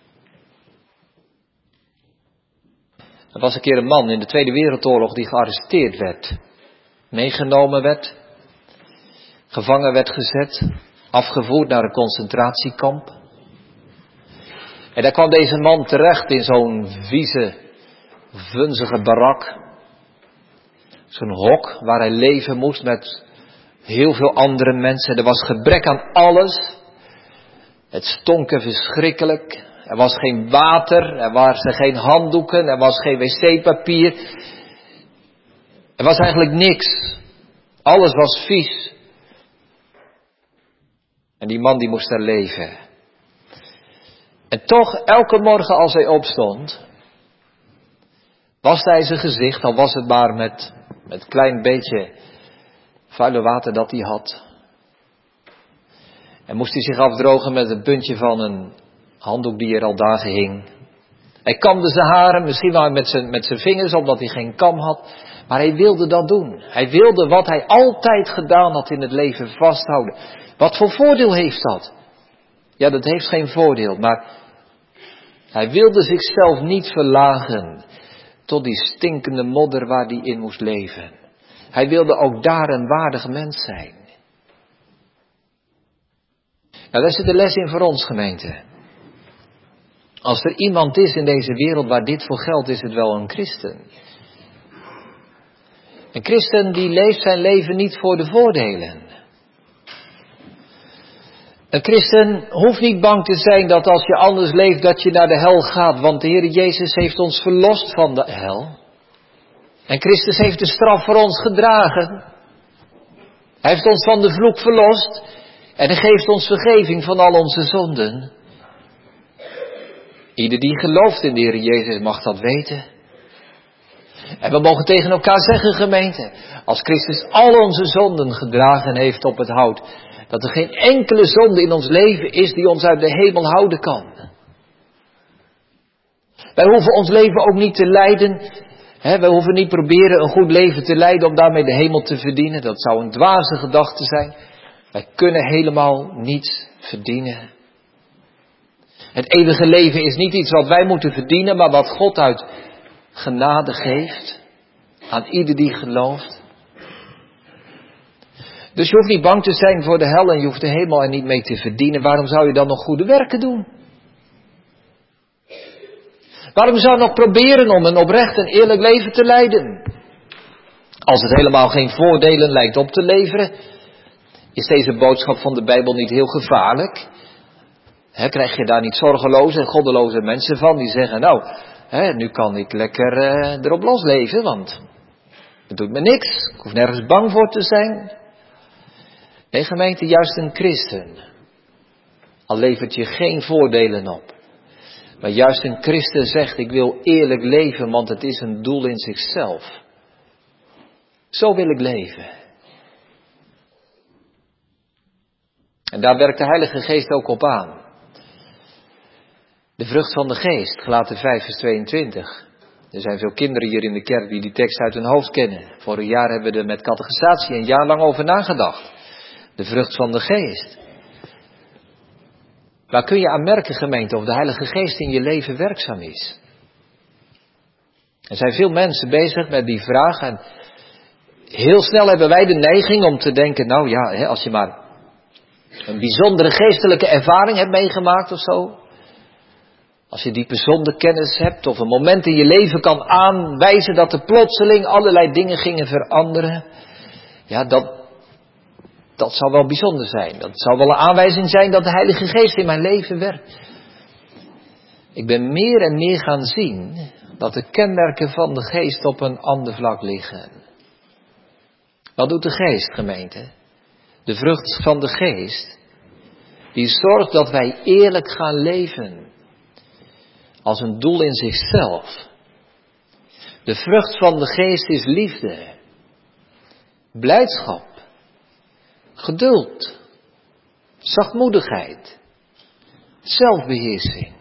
Er was een keer een man in de Tweede Wereldoorlog die gearresteerd werd. Meegenomen werd. Gevangen werd gezet. Afgevoerd naar een concentratiekamp. En daar kwam deze man terecht in zo'n vieze, vunzige barak. Zo'n hok waar hij leven moest met heel veel andere mensen. Er was gebrek aan alles. Het stonk er verschrikkelijk. Er was geen water, er waren geen handdoeken, er was geen wc-papier. Er was eigenlijk niks. Alles was vies. En die man die moest daar leven. En toch, elke morgen als hij opstond, waste hij zijn gezicht, al was het maar met een klein beetje vuile water dat hij had. En moest hij zich afdrogen met een puntje van een handdoek die er al dagen hing. Hij kamde zijn haren, misschien wel met zijn vingers, omdat hij geen kam had. Maar hij wilde dat doen. Hij wilde wat hij altijd gedaan had in het leven vasthouden. Wat voor voordeel heeft dat? Ja, dat heeft geen voordeel, maar hij wilde zichzelf niet verlagen tot die stinkende modder waar hij in moest leven. Hij wilde ook daar een waardig mens zijn. Nou, daar zit de les in voor ons, gemeente. Als er iemand is in deze wereld waar dit voor geldt, is het wel een christen. Een christen die leeft zijn leven niet voor de voordelen. Een christen hoeft niet bang te zijn dat als je anders leeft dat je naar de hel gaat. Want de Heer Jezus heeft ons verlost van de hel. En Christus heeft de straf voor ons gedragen. Hij heeft ons van de vloek verlost. En hij geeft ons vergeving van al onze zonden. Ieder die gelooft in de Heer Jezus mag dat weten. En we mogen tegen elkaar zeggen, gemeente, als Christus al onze zonden gedragen heeft op het hout, dat er geen enkele zonde in ons leven is die ons uit de hemel houden kan. Wij hoeven ons leven ook niet te leiden. Wij hoeven niet proberen een goed leven te leiden om daarmee de hemel te verdienen. Dat zou een dwaze gedachte zijn. Wij kunnen helemaal niets verdienen. Het eeuwige leven is niet iets wat wij moeten verdienen, maar wat God uit genade geeft aan ieder die gelooft. Dus je hoeft niet bang te zijn voor de hel en je hoeft de hemel er niet mee te verdienen. Waarom zou je dan nog goede werken doen? Waarom zou je nog proberen om een oprecht en eerlijk leven te leiden? Als het helemaal geen voordelen lijkt op te leveren, is deze boodschap van de Bijbel niet heel gevaarlijk? Krijg je daar niet zorgeloze en goddeloze mensen van die zeggen, nou, nu kan ik lekker erop losleven, want het doet me niks. Ik hoef nergens bang voor te zijn. Nee, gemeente, juist een christen. Al levert je geen voordelen op. Maar juist een christen zegt, ik wil eerlijk leven, want het is een doel in zichzelf. Zo wil ik leven. En daar werkt de Heilige Geest ook op aan. De vrucht van de geest, Galaten 5 vers 22. Er zijn veel kinderen hier in de kerk die tekst uit hun hoofd kennen. Vorig jaar hebben we er met catechisatie een jaar lang over nagedacht. De vrucht van de geest. Waar kun je aan merken, gemeente, of de Heilige Geest in je leven werkzaam is? Er zijn veel mensen bezig met die vraag en heel snel hebben wij de neiging om te denken, nou ja, als je maar een bijzondere geestelijke ervaring hebt meegemaakt of zo. Als je diepe zondekennis hebt of een moment in je leven kan aanwijzen dat er plotseling allerlei dingen gingen veranderen. Ja, dat zal wel bijzonder zijn. Dat zal wel een aanwijzing zijn dat de Heilige Geest in mijn leven werkt. Ik ben meer en meer gaan zien dat de kenmerken van de Geest op een ander vlak liggen. Wat doet de Geest, gemeente? De vrucht van de Geest, die zorgt dat wij eerlijk gaan leven. Als een doel in zichzelf. De vrucht van de Geest is liefde, blijdschap, geduld, zachtmoedigheid, zelfbeheersing.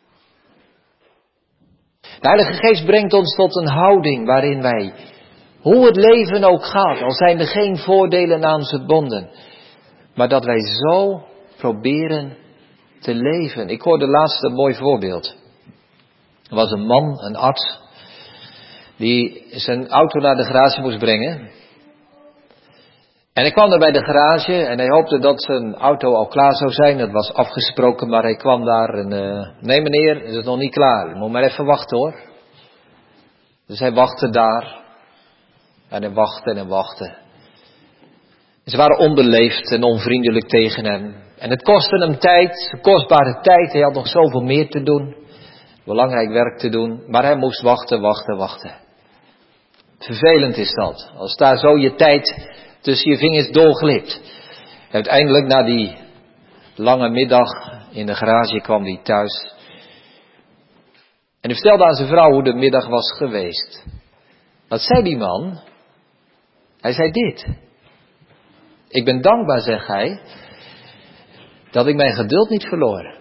De Heilige Geest brengt ons tot een houding waarin wij, hoe het leven ook gaat, al zijn er geen voordelen aan verbonden, maar dat wij zo proberen te leven. Ik hoorde laatst een mooi voorbeeld. Er was een man, een arts, die zijn auto naar de garage moest brengen. En hij kwam daar bij de garage en hij hoopte dat zijn auto al klaar zou zijn. Dat was afgesproken, maar hij kwam daar en... nee meneer, het is nog niet klaar. Je moet maar even wachten hoor. Dus hij wachtte daar. En hij wachtte en hij wachtte. Ze waren onbeleefd en onvriendelijk tegen hem. En het kostte hem tijd, kostbare tijd. Hij had nog zoveel meer te doen. Belangrijk werk te doen. Maar hij moest wachten. Vervelend is dat. Als daar zo je tijd tussen je vingers doorglipt. Uiteindelijk na die lange middag in de garage kwam hij thuis. En hij vertelde aan zijn vrouw hoe de middag was geweest. Wat zei die man? Hij zei dit. Ik ben dankbaar, zegt hij, dat ik mijn geduld niet verloor.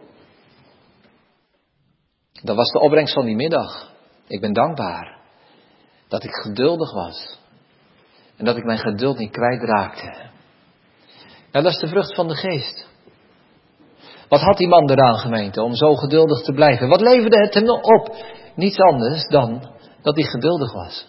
Dat was de opbrengst van die middag. Ik ben dankbaar dat ik geduldig was. En dat ik mijn geduld niet kwijtraakte. Nou, dat is de vrucht van de geest. Wat had die man eraan, gemeente, om zo geduldig te blijven? Wat leverde het hem op? Niets anders dan dat hij geduldig was.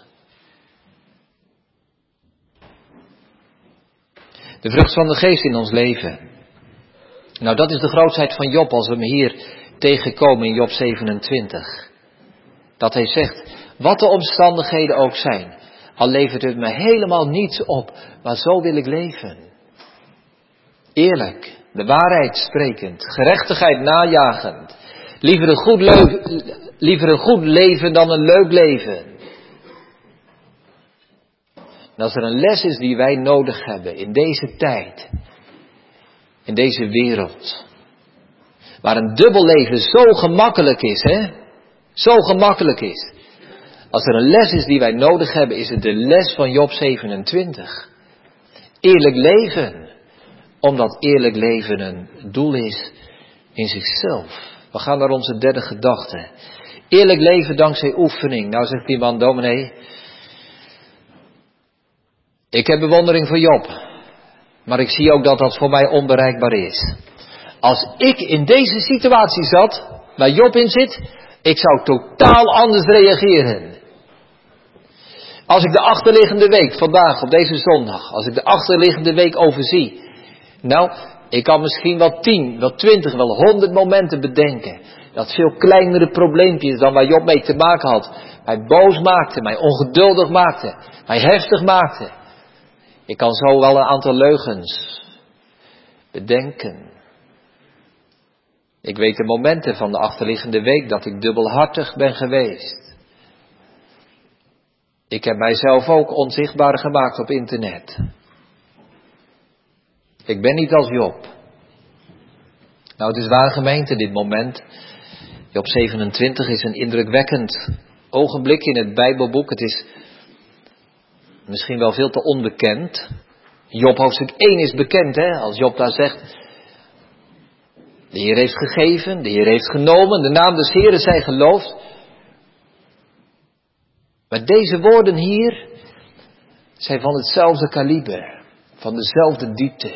De vrucht van de geest in ons leven. Nou, dat is de grootheid van Job als we hem hier tegenkomen in Job 27. Dat hij zegt, wat de omstandigheden ook zijn, al levert het me helemaal niets op, maar zo wil ik leven. Eerlijk, de waarheid sprekend, gerechtigheid najagend. Liever een goed leven dan een leuk leven. En als er een les is die wij nodig hebben in deze tijd, in deze wereld, waar een dubbel leven zo gemakkelijk is, zo gemakkelijk is. Als er een les is die wij nodig hebben, is het de les van Job 27. Eerlijk leven, omdat eerlijk leven een doel is in zichzelf. We gaan naar onze derde gedachte. Eerlijk leven dankzij oefening. Nou zegt die man, dominee, ik heb bewondering voor Job, maar ik zie ook dat dat voor mij onbereikbaar is. Als ik in deze situatie zat, waar Job in zit, ik zou totaal anders reageren. Als ik de achterliggende week, vandaag op deze zondag, als ik de achterliggende week overzie. Nou, ik kan misschien wel 10, wel 20, wel 100 momenten bedenken. Dat veel kleinere probleempjes dan waar Job mee te maken had. Mij boos maakte, mij ongeduldig maakte, mij heftig maakte. Ik kan zo wel een aantal leugens bedenken. Ik weet de momenten van de achterliggende week dat ik dubbelhartig ben geweest. Ik heb mijzelf ook onzichtbaar gemaakt op internet. Ik ben niet als Job. Nou, het is waar, gemeente, dit moment. Job 27 is een indrukwekkend ogenblik in het Bijbelboek. Het is misschien wel veel te onbekend. Job hoofdstuk 1 is bekend, als Job daar zegt, de Heer heeft gegeven, de Heer heeft genomen, de naam des Heeren zij geloofd. Maar deze woorden hier zijn van hetzelfde kaliber, van dezelfde diepte.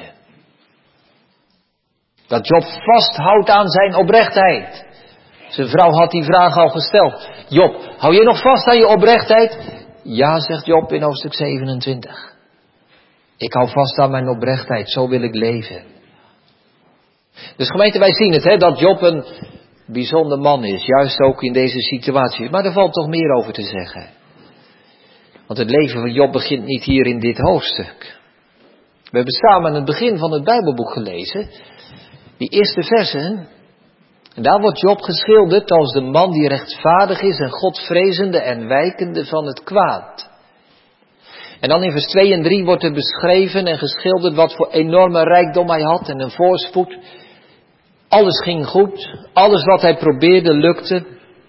Dat Job vasthoudt aan zijn oprechtheid. Zijn vrouw had die vraag al gesteld. Job, hou je nog vast aan je oprechtheid? Ja, zegt Job in hoofdstuk 27. Ik hou vast aan mijn oprechtheid, zo wil ik leven. Dus gemeente, wij zien het, dat Job een bijzonder man is. Juist ook in deze situatie. Maar er valt toch meer over te zeggen. Want het leven van Job begint niet hier in dit hoofdstuk. We hebben samen aan het begin van het Bijbelboek gelezen. Die eerste versen. En daar wordt Job geschilderd als de man die rechtvaardig is en godvrezende en wijkende van het kwaad. En dan in vers 2 en 3 wordt er beschreven en geschilderd wat voor enorme rijkdom hij had en een voorspoed. Alles ging goed, alles wat hij probeerde lukte.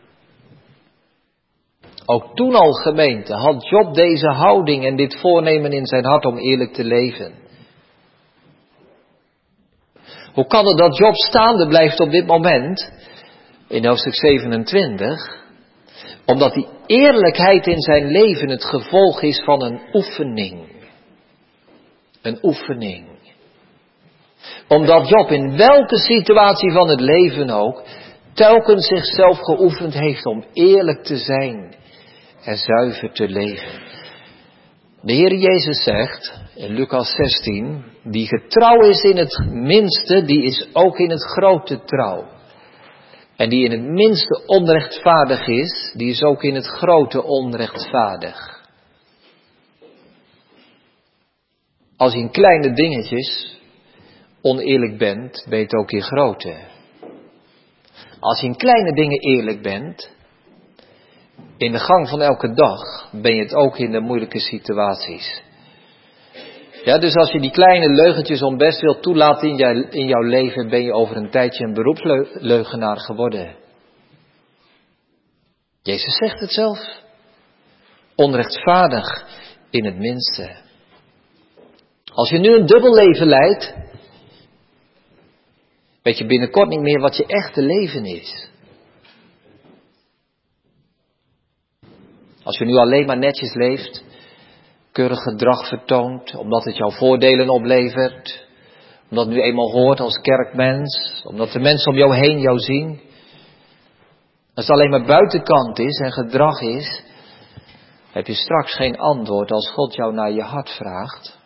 Ook toen al, gemeente, had Job deze houding en dit voornemen in zijn hart om eerlijk te leven. Hoe kan het dat Job staande blijft op dit moment, in hoofdstuk 27? Omdat die eerlijkheid in zijn leven het gevolg is van een oefening. Een oefening. Omdat Job in welke situatie van het leven ook telkens zichzelf geoefend heeft om eerlijk te zijn en zuiver te leven. De Heer Jezus zegt in Lucas 16, die getrouw is in het minste, die is ook in het grote trouw. En die in het minste onrechtvaardig is, die is ook in het grote onrechtvaardig. Als je in kleine dingetjes oneerlijk bent, ben je het ook in grote. Als je in kleine dingen eerlijk bent, in de gang van elke dag, ben je het ook in de moeilijke situaties. Ja, dus als je die kleine leugentjes om best wilt toelaten in jouw leven, ben je over een tijdje een beroepsleugenaar geworden. Jezus zegt het zelf. Onrechtvaardig in het minste. Als je nu een dubbel leven leidt, weet je binnenkort niet meer wat je echte leven is. Als je nu alleen maar netjes leeft, keurig gedrag vertoont, omdat het jou voordelen oplevert, omdat het nu eenmaal hoort als kerkmens, omdat de mensen om jou heen jou zien. Als het alleen maar buitenkant is en gedrag is, heb je straks geen antwoord als God jou naar je hart vraagt.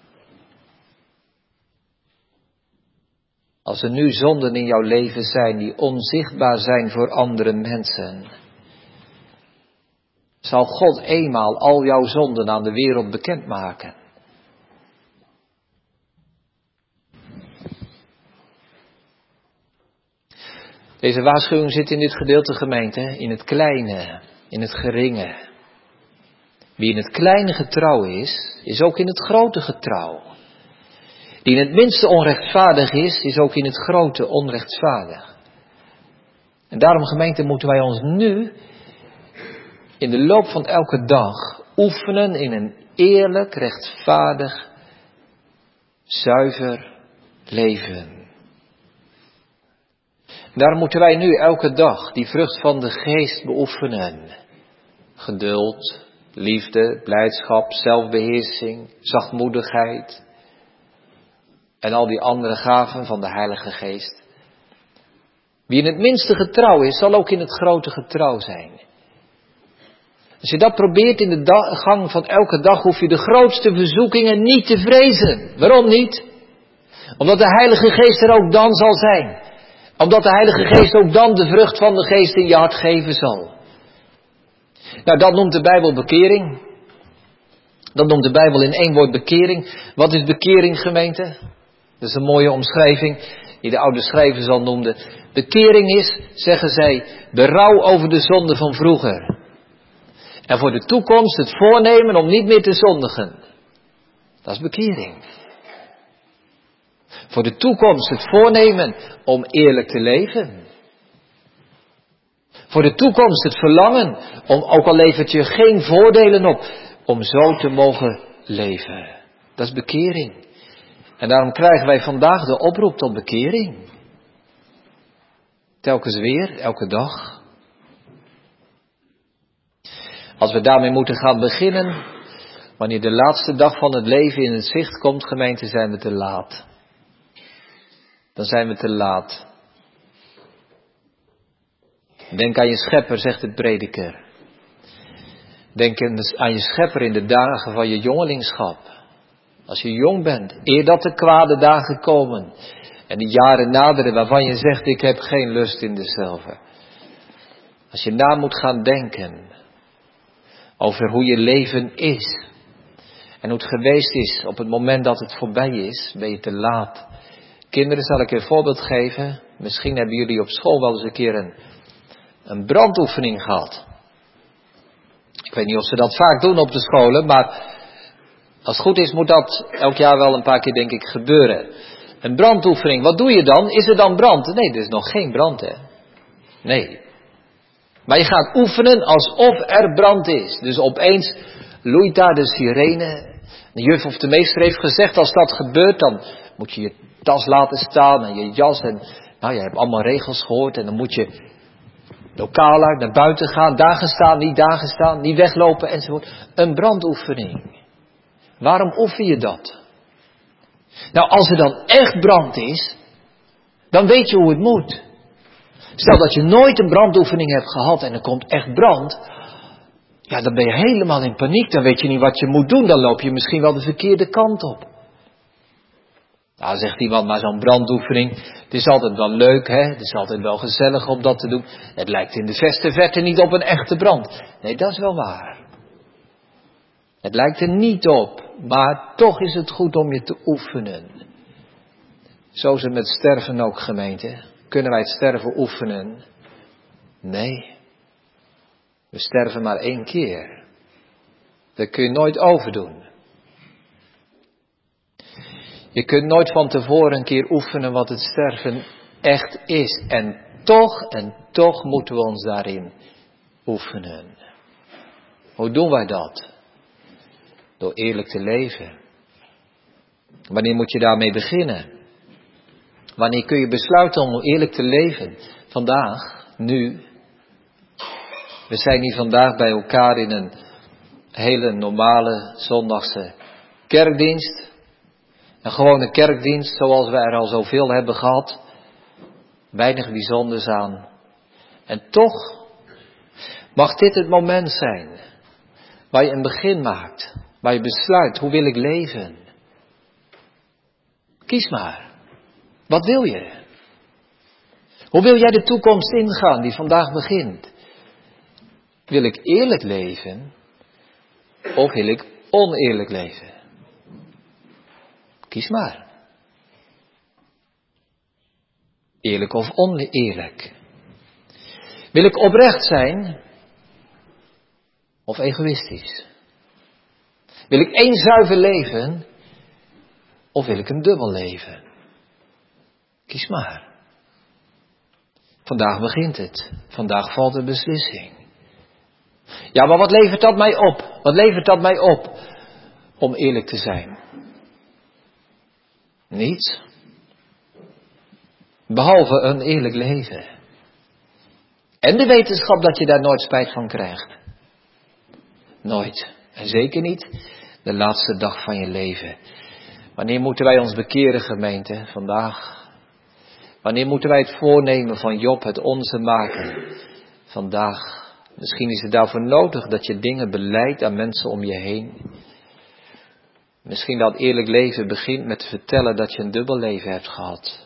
Als er nu zonden in jouw leven zijn die onzichtbaar zijn voor andere mensen, zal God eenmaal al jouw zonden aan de wereld bekendmaken. Deze waarschuwing zit in dit gedeelte, gemeente, in het kleine, in het geringe. Wie in het kleine getrouw is ook in het grote getrouw. Die in het minste onrechtvaardig is ook in het grote onrechtvaardig. En daarom, gemeente, moeten wij ons nu in de loop van elke dag oefenen in een eerlijk, rechtvaardig, zuiver leven. Daarom moeten wij nu elke dag die vrucht van de geest beoefenen. Geduld, liefde, blijdschap, zelfbeheersing, zachtmoedigheid en al die andere gaven van de Heilige Geest. Wie in het minste getrouw is, zal ook in het grote getrouw zijn. Als je dat probeert in de gang van elke dag, hoef je de grootste verzoekingen niet te vrezen. Waarom niet? Omdat de Heilige Geest er ook dan zal zijn. Omdat de Heilige Geest ook dan de vrucht van de Geest in je hart geven zal. Nou, dat noemt de Bijbel bekering. Dat noemt de Bijbel in één woord bekering. Wat is bekering, gemeente? Dat is een mooie omschrijving die de oude schrijvers al noemden. Bekering is, zeggen zij, berouw over de zonde van vroeger. En voor de toekomst het voornemen om niet meer te zondigen. Dat is bekering. Voor de toekomst het voornemen om eerlijk te leven. Voor de toekomst het verlangen om, ook al levert je geen voordelen op, om zo te mogen leven. Dat is bekering. En daarom krijgen wij vandaag de oproep tot bekering. Telkens weer, elke dag. Als we daarmee moeten gaan beginnen, wanneer de laatste dag van het leven in het zicht komt, gemeente, zijn we te laat. Dan zijn we te laat. Denk aan je schepper, zegt de prediker. Denk aan je schepper in de dagen van je jongelingschap. Als je jong bent, eer dat de kwade dagen komen. En de jaren naderen waarvan je zegt, ik heb geen lust in dezelfde. Als je na moet gaan denken over hoe je leven is. En hoe het geweest is op het moment dat het voorbij is, ben je te laat. Kinderen, zal ik je een voorbeeld geven. Misschien hebben jullie op school wel eens een keer een brandoefening gehad. Ik weet niet of ze dat vaak doen op de scholen, maar als het goed is moet dat elk jaar wel een paar keer, denk ik, gebeuren. Een brandoefening, wat doe je dan? Is er dan brand? Nee, er is nog geen brand, hè. Nee. Maar je gaat oefenen alsof er brand is. Dus opeens loeit daar de sirene. De juf of de meester heeft gezegd, als dat gebeurt, dan moet je je tas laten staan en je jas. En nou, je hebt allemaal regels gehoord. En dan moet je lokaal uit, naar buiten gaan, daar staan, niet weglopen enzovoort. Een brandoefening. Waarom oefen je dat? Nou, als er dan echt brand is, dan weet je hoe het moet. Stel dat je nooit een brandoefening hebt gehad en er komt echt brand. Ja, dan ben je helemaal in paniek. Dan weet je niet wat je moet doen. Dan loop je misschien wel de verkeerde kant op. Nou, zegt iemand, maar zo'n brandoefening, het is altijd wel leuk, hè? Het is altijd wel gezellig om dat te doen. Het lijkt in de verste verte niet op een echte brand. Nee, dat is wel waar. Het lijkt er niet op, maar toch is het goed om je te oefenen. Zo is het met sterven ook, gemeente. Kunnen wij het sterven oefenen? Nee. We sterven maar 1 keer. Dat kun je nooit overdoen. Je kunt nooit van tevoren een keer oefenen wat het sterven echt is. En toch moeten we ons daarin oefenen. Hoe doen wij dat? Door eerlijk te leven. Wanneer moet je daarmee beginnen? Wanneer kun je besluiten om eerlijk te leven? Vandaag, nu. We zijn hier vandaag bij elkaar in een hele normale zondagse kerkdienst. Een gewone kerkdienst zoals wij er al zoveel hebben gehad. Weinig bijzonders aan. En toch mag dit het moment zijn waar je een begin maakt. Waar je besluit, hoe wil ik leven? Kies maar. Wat wil je? Hoe wil jij de toekomst ingaan die vandaag begint? Wil ik eerlijk leven? Of wil ik oneerlijk leven? Kies maar. Eerlijk of oneerlijk? Wil ik oprecht zijn? Of egoïstisch? Wil ik één zuiver leven? Of wil ik een dubbel leven? Kies maar. Vandaag begint het. Vandaag valt de beslissing. Ja, maar wat levert dat mij op? Wat levert dat mij op? Om eerlijk te zijn. Niets. Behalve een eerlijk leven. En de wetenschap dat je daar nooit spijt van krijgt. Nooit. En zeker niet de laatste dag van je leven. Wanneer moeten wij ons bekeren, gemeente? Vandaag. Wanneer moeten wij het voornemen van Job het onze maken? Vandaag. Misschien is het daarvoor nodig dat je dingen beleidt aan mensen om je heen. Misschien dat eerlijk leven begint met te vertellen dat je een dubbel leven hebt gehad.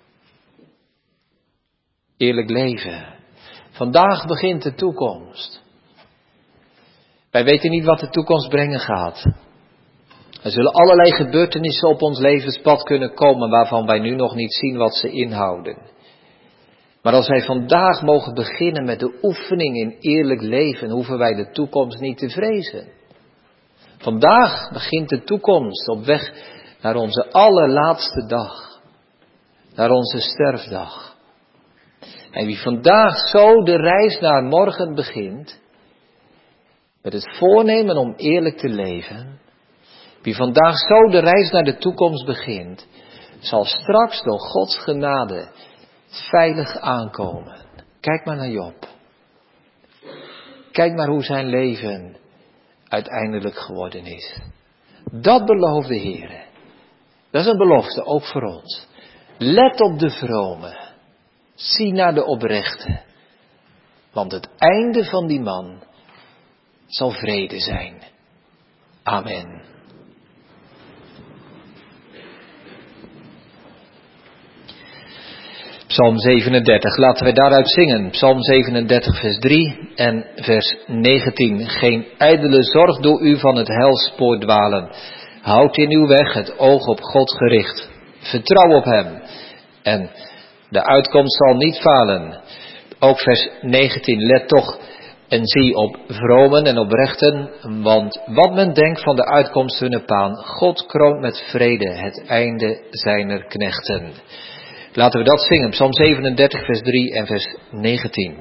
Eerlijk leven. Vandaag begint de toekomst. Wij weten niet wat de toekomst brengen gaat. Er zullen allerlei gebeurtenissen op ons levenspad kunnen komen waarvan wij nu nog niet zien wat ze inhouden. Maar als wij vandaag mogen beginnen met de oefening in eerlijk leven, hoeven wij de toekomst niet te vrezen. Vandaag begint de toekomst op weg naar onze allerlaatste dag. Naar onze sterfdag. En wie vandaag zo de reis naar morgen begint, met het voornemen om eerlijk te leven, wie vandaag zo de reis naar de toekomst begint, zal straks door Gods genade veilig aankomen. Kijk maar naar Job. Kijk maar hoe zijn leven uiteindelijk geworden is. Dat belooft de Heer. Dat is een belofte, ook voor ons. Let op de vrome. Zie naar de oprechte. Want het einde van die man zal vrede zijn. Amen. Psalm 37, laten wij daaruit zingen. Psalm 37, vers 3 en vers 19. Geen ijdele zorg door u van het helspoor dwalen. Houd in uw weg het oog op God gericht. Vertrouw op hem. En de uitkomst zal niet falen. Ook vers 19, let toch en zie op vromen en oprechten, want wat men denkt van de uitkomst hunne paan, God kroont met vrede het einde zijner knechten. Laten we dat zingen, Psalm 37, vers 3 en vers 19.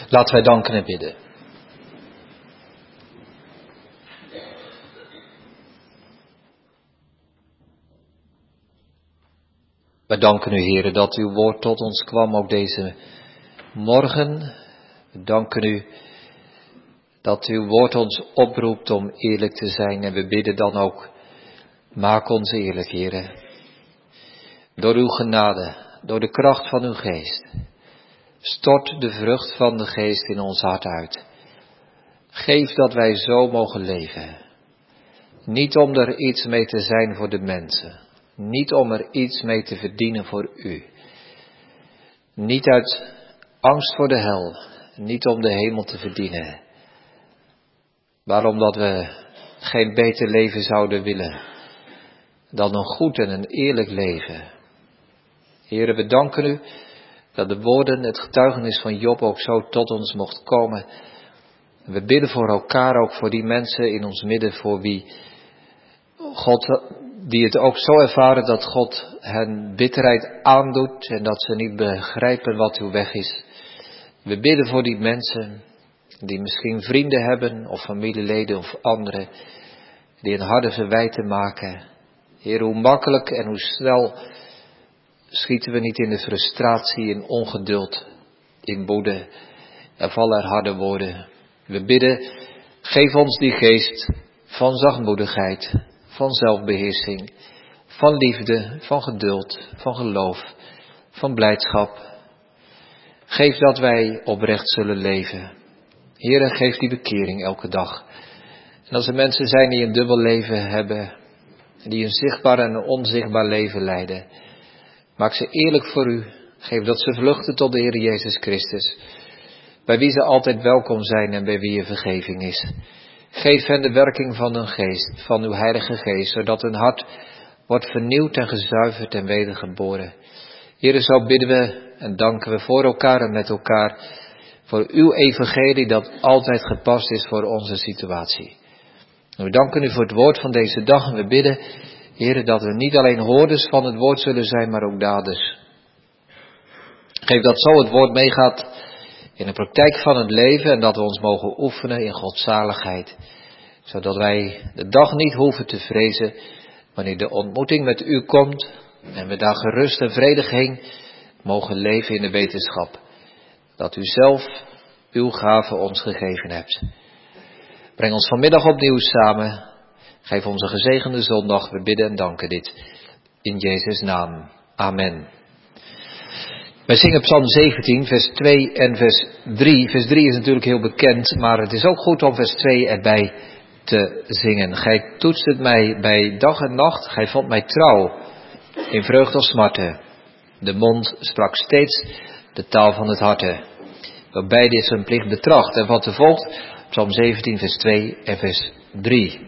Laten wij danken en bidden. Wij danken u, Heere, dat uw woord tot ons kwam ook deze morgen. We danken u dat uw woord ons oproept om eerlijk te zijn. En we bidden dan ook, maak ons eerlijk, Heere. Door uw genade, door de kracht van uw geest. Stort de vrucht van de geest in ons hart uit. Geef dat wij zo mogen leven. Niet om er iets mee te zijn voor de mensen. Niet om er iets mee te verdienen voor u. Niet uit angst voor de hel. Niet om de hemel te verdienen. Maar omdat we geen beter leven zouden willen dan een goed en een eerlijk leven. Heere, we danken u dat de woorden, het getuigenis van Job ook zo tot ons mocht komen. We bidden voor elkaar, ook voor die mensen in ons midden, voor wie God, die het ook zo ervaren dat God hen bitterheid aandoet en dat ze niet begrijpen wat uw weg is. We bidden voor die mensen die misschien vrienden hebben of familieleden of anderen die een harde verwijten maken. Heer, hoe makkelijk en hoe snel schieten we niet in de frustratie, in ongeduld, in woede en vallen er harde woorden. We bidden, geef ons die geest van zachtmoedigheid, van zelfbeheersing, van liefde, van geduld, van geloof, van blijdschap. Geef dat wij oprecht zullen leven. Heere, geef die bekering elke dag. En als er mensen zijn die een dubbel leven hebben, die een zichtbaar en een onzichtbaar leven leiden, maak ze eerlijk voor u. Geef dat ze vluchten tot de Heer Jezus Christus, bij wie ze altijd welkom zijn en bij wie je vergeving is. Geef hen de werking van hun geest, van uw Heilige Geest, zodat hun hart wordt vernieuwd en gezuiverd en wedergeboren. Heere, zo bidden we en danken we voor elkaar en met elkaar, voor uw evangelie dat altijd gepast is voor onze situatie. En we danken u voor het woord van deze dag en we bidden, Heere, dat we niet alleen hoorders van het woord zullen zijn, maar ook daders. Geef dat zo het woord meegaat in de praktijk van het leven en dat we ons mogen oefenen in godzaligheid. Zodat wij de dag niet hoeven te vrezen wanneer de ontmoeting met u komt en we daar gerust en vredig heen mogen leven in de wetenschap dat u zelf uw gave ons gegeven hebt. Breng ons vanmiddag opnieuw samen. Geef ons een gezegende zondag. We bidden en danken dit in Jezus' naam. Amen. Wij zingen Psalm 17, vers 2 en vers 3. Vers 3 is natuurlijk heel bekend, maar het is ook goed om vers 2 erbij te zingen. Gij toetst mij bij dag en nacht, gij vond mij trouw in vreugde of smarten. De mond sprak steeds de taal van het harte. Waarbij dit zijn plicht betracht. En wat er volgt, Psalm 17, vers 2 en vers 3.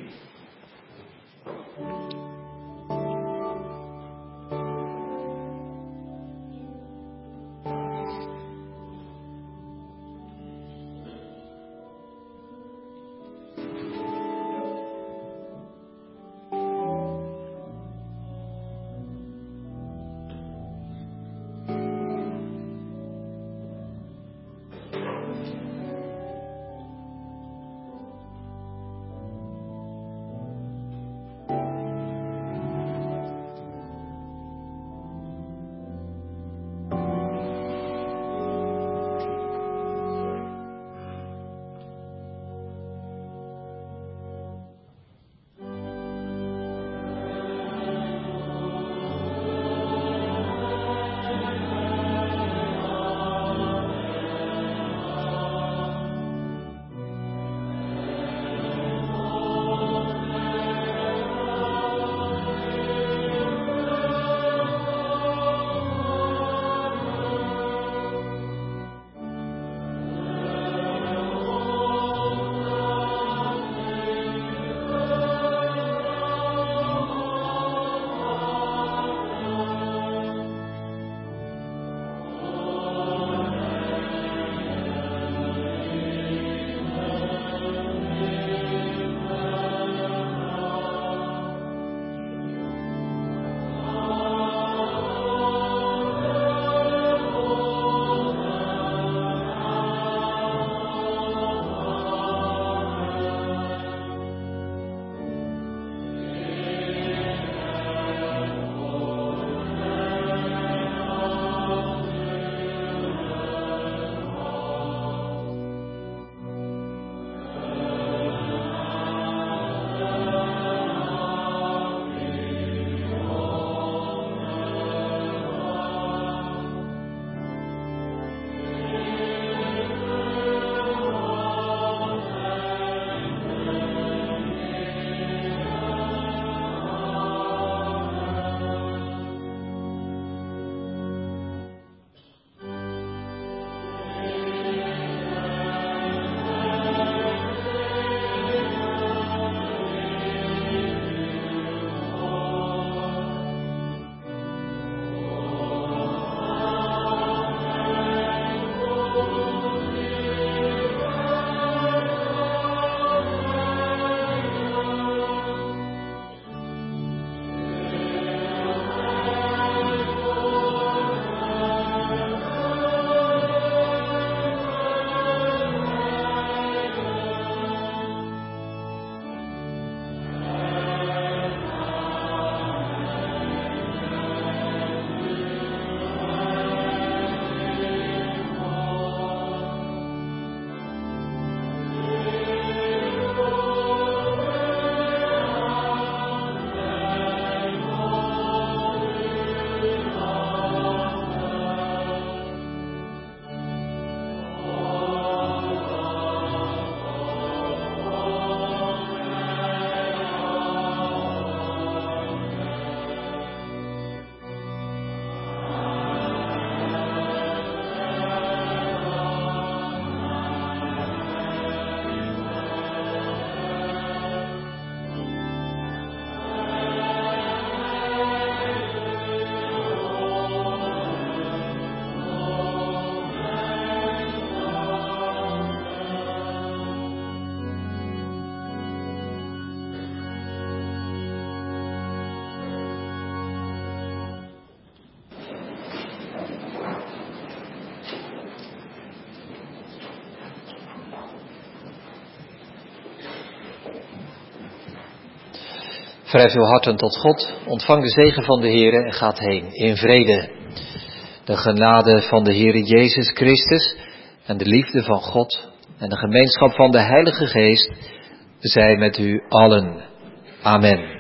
Verhef uw harten tot God, ontvang de zegen van de Heere en gaat heen in vrede. De genade van de Heere Jezus Christus en de liefde van God en de gemeenschap van de Heilige Geest zij met u allen. Amen.